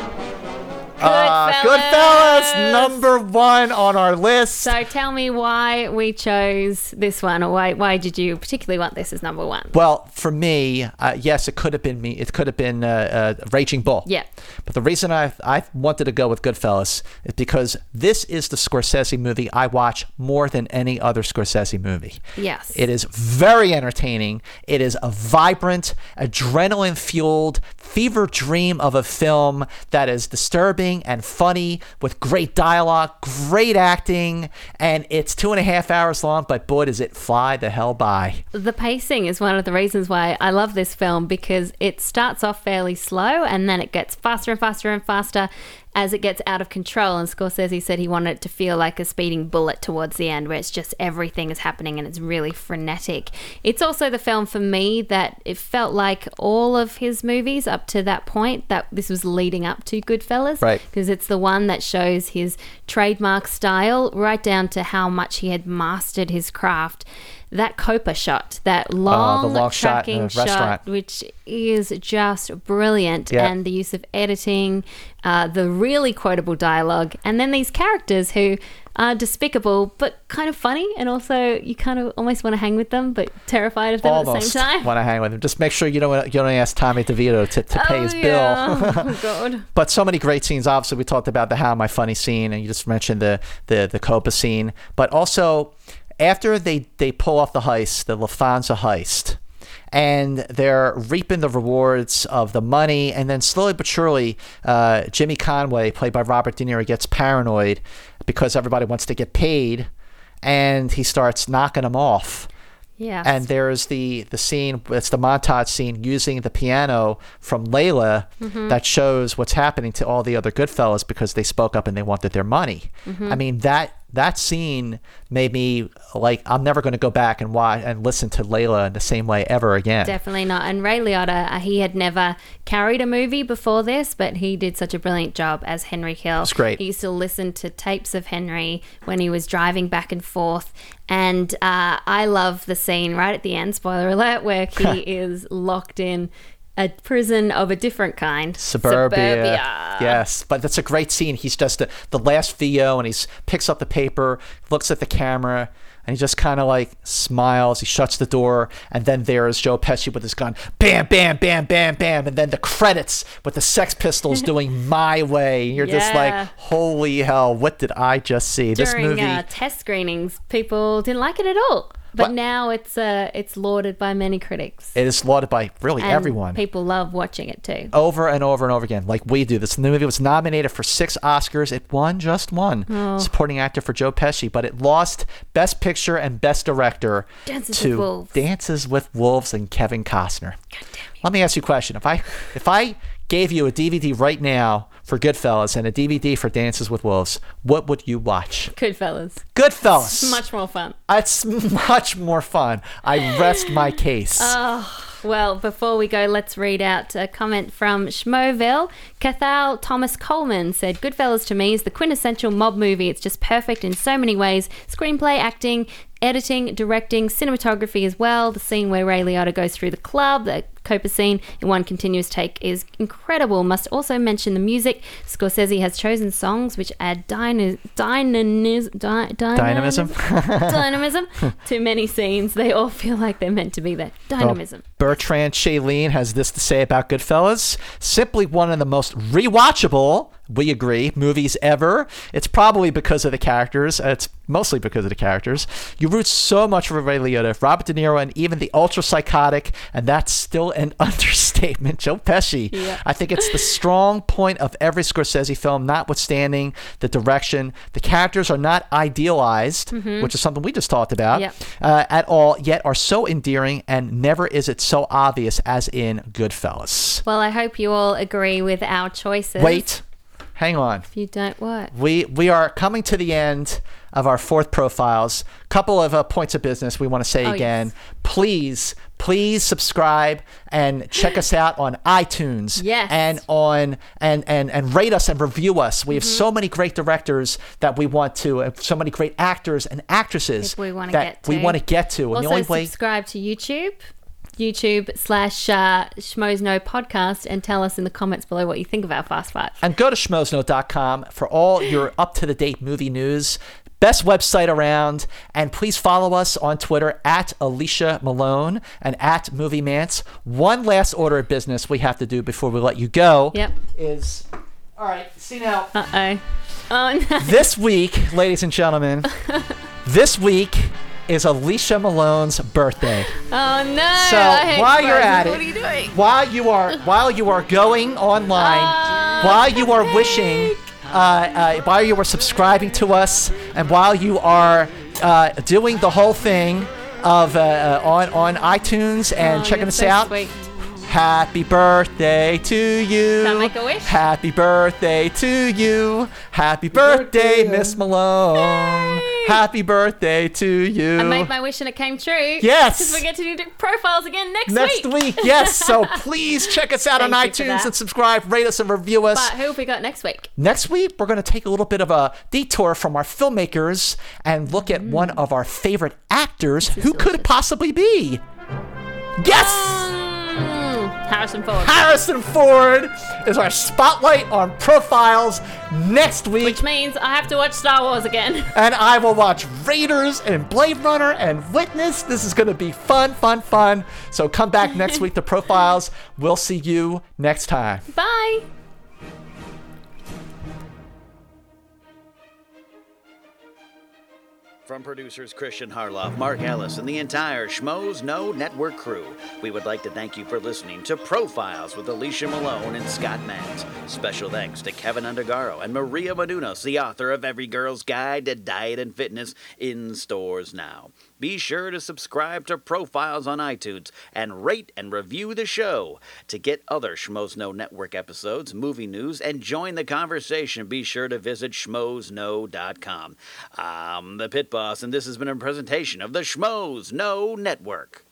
Goodfellas, number one on our list. So tell me why we chose this one, or why did you particularly want this as number one? Well, for me, yes, it could have been me. It could have been Raging Bull. Yeah. But the reason I wanted to go with Goodfellas is because this is the Scorsese movie I watch more than any other Scorsese movie. Yes. It is very entertaining. It is a vibrant, adrenaline-fueled fever dream of a film that is disturbing and funny with great dialogue, great acting, and it's 2.5 hours long, but boy, does it fly the hell by. The pacing is one of the reasons why I love this film, because it starts off fairly slow and then it gets faster and faster and faster as it gets out of control. And Scorsese said he wanted it to feel like a speeding bullet towards the end, where it's just everything is happening and it's really frenetic. It's also the film for me that it felt like all of his movies up to that point, that this was leading up to Goodfellas. Right. Because it's the one that shows his trademark style right down to how much he had mastered his craft. That Copa shot, that long, the long shot in tracking the restaurant, which is just brilliant, Yeah. and the use of editing, the really quotable dialogue, and then these characters who are despicable but kind of funny, and also you kind of almost want to hang with them but terrified of them at the same time. want to hang with him. Just make sure you don't ask Tommy DeVito to pay his bill. Oh God. But so many great scenes. Obviously, we talked about the How Am I Funny scene, and you just mentioned the Copa scene. But also, after they pull off the heist, the Lufthansa heist, and they're reaping the rewards of the money, and then slowly but surely, Jimmy Conway, played by Robert De Niro, gets paranoid because everybody wants to get paid, and he starts knocking them off. Yeah. And there's the scene, it's the montage scene using the piano from Layla that shows what's happening to all the other Goodfellas because they spoke up and they wanted their money. I mean, that scene made me like, I'm never going to go back and watch and listen to Layla in the same way ever again. Definitely not. And Ray Liotta, he had never carried a movie before this, but he did such a brilliant job as Henry Hill. It's great. He used to listen to tapes of Henry when he was driving back and forth. And I love the scene right at the end, spoiler alert, where he is locked in a prison of a different kind. Suburbia. Yes, but that's a great scene. He's just the last VO, and he picks up the paper, looks at the camera, and he just kind of like smiles. He shuts the door, and then there's Joe Pesci with his gun. Bam, bam, bam, bam, bam. And then the credits with the Sex Pistols doing My Way. And you're just like, holy hell, what did I just see? This During movie. test screenings, people didn't like it at all. But now it's lauded by many critics. It is lauded by really And everyone. people love watching it too. Over and over and over again, like we do. This movie was nominated for 6 Oscars. It just won supporting actor for Joe Pesci, but it lost Best Picture and Best Director Dances to with Wolves. Dances with Wolves and Kevin Costner. Let me ask you a question. If I gave you a DVD right now for Goodfellas and a DVD for Dances with Wolves, what would you watch? Goodfellas. Goodfellas. Much more fun. It's much more fun. I rest my case. Well, before we go, let's read out a comment from Schmoville. Cathal Thomas Coleman said, Goodfellas to me is the quintessential mob movie. It's just perfect in so many ways. Screenplay, acting, editing, directing, cinematography as well. The scene where Ray Liotta goes through the club, the Copa scene in one continuous take is incredible. Must also mention the music. Scorsese has chosen songs which add dynamism to many scenes. They all feel like they're meant to be there. Dynamism. Bertrand Shailene has this to say about Goodfellas. Simply one of the most rewatchable We agree. Movies ever. It's probably because of the characters. It's mostly because of the characters. You root so much for Ray Liotta, Robert De Niro, and even the ultra psychotic, and that's still an understatement, Joe Pesci. Yeah. I think it's the strong point of every Scorsese film, notwithstanding the direction. The characters are not idealized, which is something we just talked about, Yep. at all, yet are so endearing, and never is it so obvious as in Goodfellas. Well, I hope you all agree with our choices. Wait. Hang on. If you don't, what? We are coming to the end of our fourth profiles. Couple of points of business we want to say again. Yes. Please subscribe and check us out on iTunes. Yes. And on and rate us and review us. We have so many great directors that we want to, so many great actors and actresses People we wanna that get to. we want to get to. And Also, the only way subscribe to YouTube/Schmoes No Podcast, and tell us in the comments below what you think of our Fast Five. And go to schmoesnote.com for all your up-to-the-date movie news. Best website around. And please follow us on Twitter at Alicia Malone and at Movie Mance. One last order of business we have to do before we let you go Yep. is... All right, see now. Uh-oh. Oh, no. This week, ladies and gentlemen, this week is Alicia Malone's birthday. Oh, no. So I hate while you're Frozen. at it, What are you doing? while you are going online, while you are wishing, while you are subscribing to us, and while you are doing the whole thing of on iTunes and checking you're us so out. sweet. Happy birthday to you. Can I make a wish? Happy birthday to you. Happy birthday, birthday. Miss Malone. Yay. Happy birthday to you. I made my wish and it came true. Yes. Because we get to do profiles again next Next week. week, yes. So please check us out on Thank you for iTunes that. and subscribe, rate us, and review us. But who have we got next week? Next week, we're going to take a little bit of a detour from our filmmakers and look at one of our favorite actors. Who could it possibly be? Yes! Harrison Ford. Harrison Ford is our spotlight on profiles next week. Which means I have to watch Star Wars again. And I will watch Raiders and Blade Runner and Witness. This is going to be fun, fun, fun. So come back next week to Profiles. We'll see you next time. Bye. From producers Christian Harloff, Mark Ellis, and the entire Schmoes No Network crew, we would like to thank you for listening to Profiles with Alicia Malone and Scott Mans. Special thanks to Kevin Undergaro and Maria Menounos, the author of Every Girl's Guide to Diet and Fitness, in stores now. Be sure to subscribe to Profiles on iTunes and rate and review the show. To get other Schmoes No Network episodes, movie news, and join the conversation, be sure to visit schmoesno.com. I'm the Pit Boss, and this has been a presentation of the Schmoes No Network.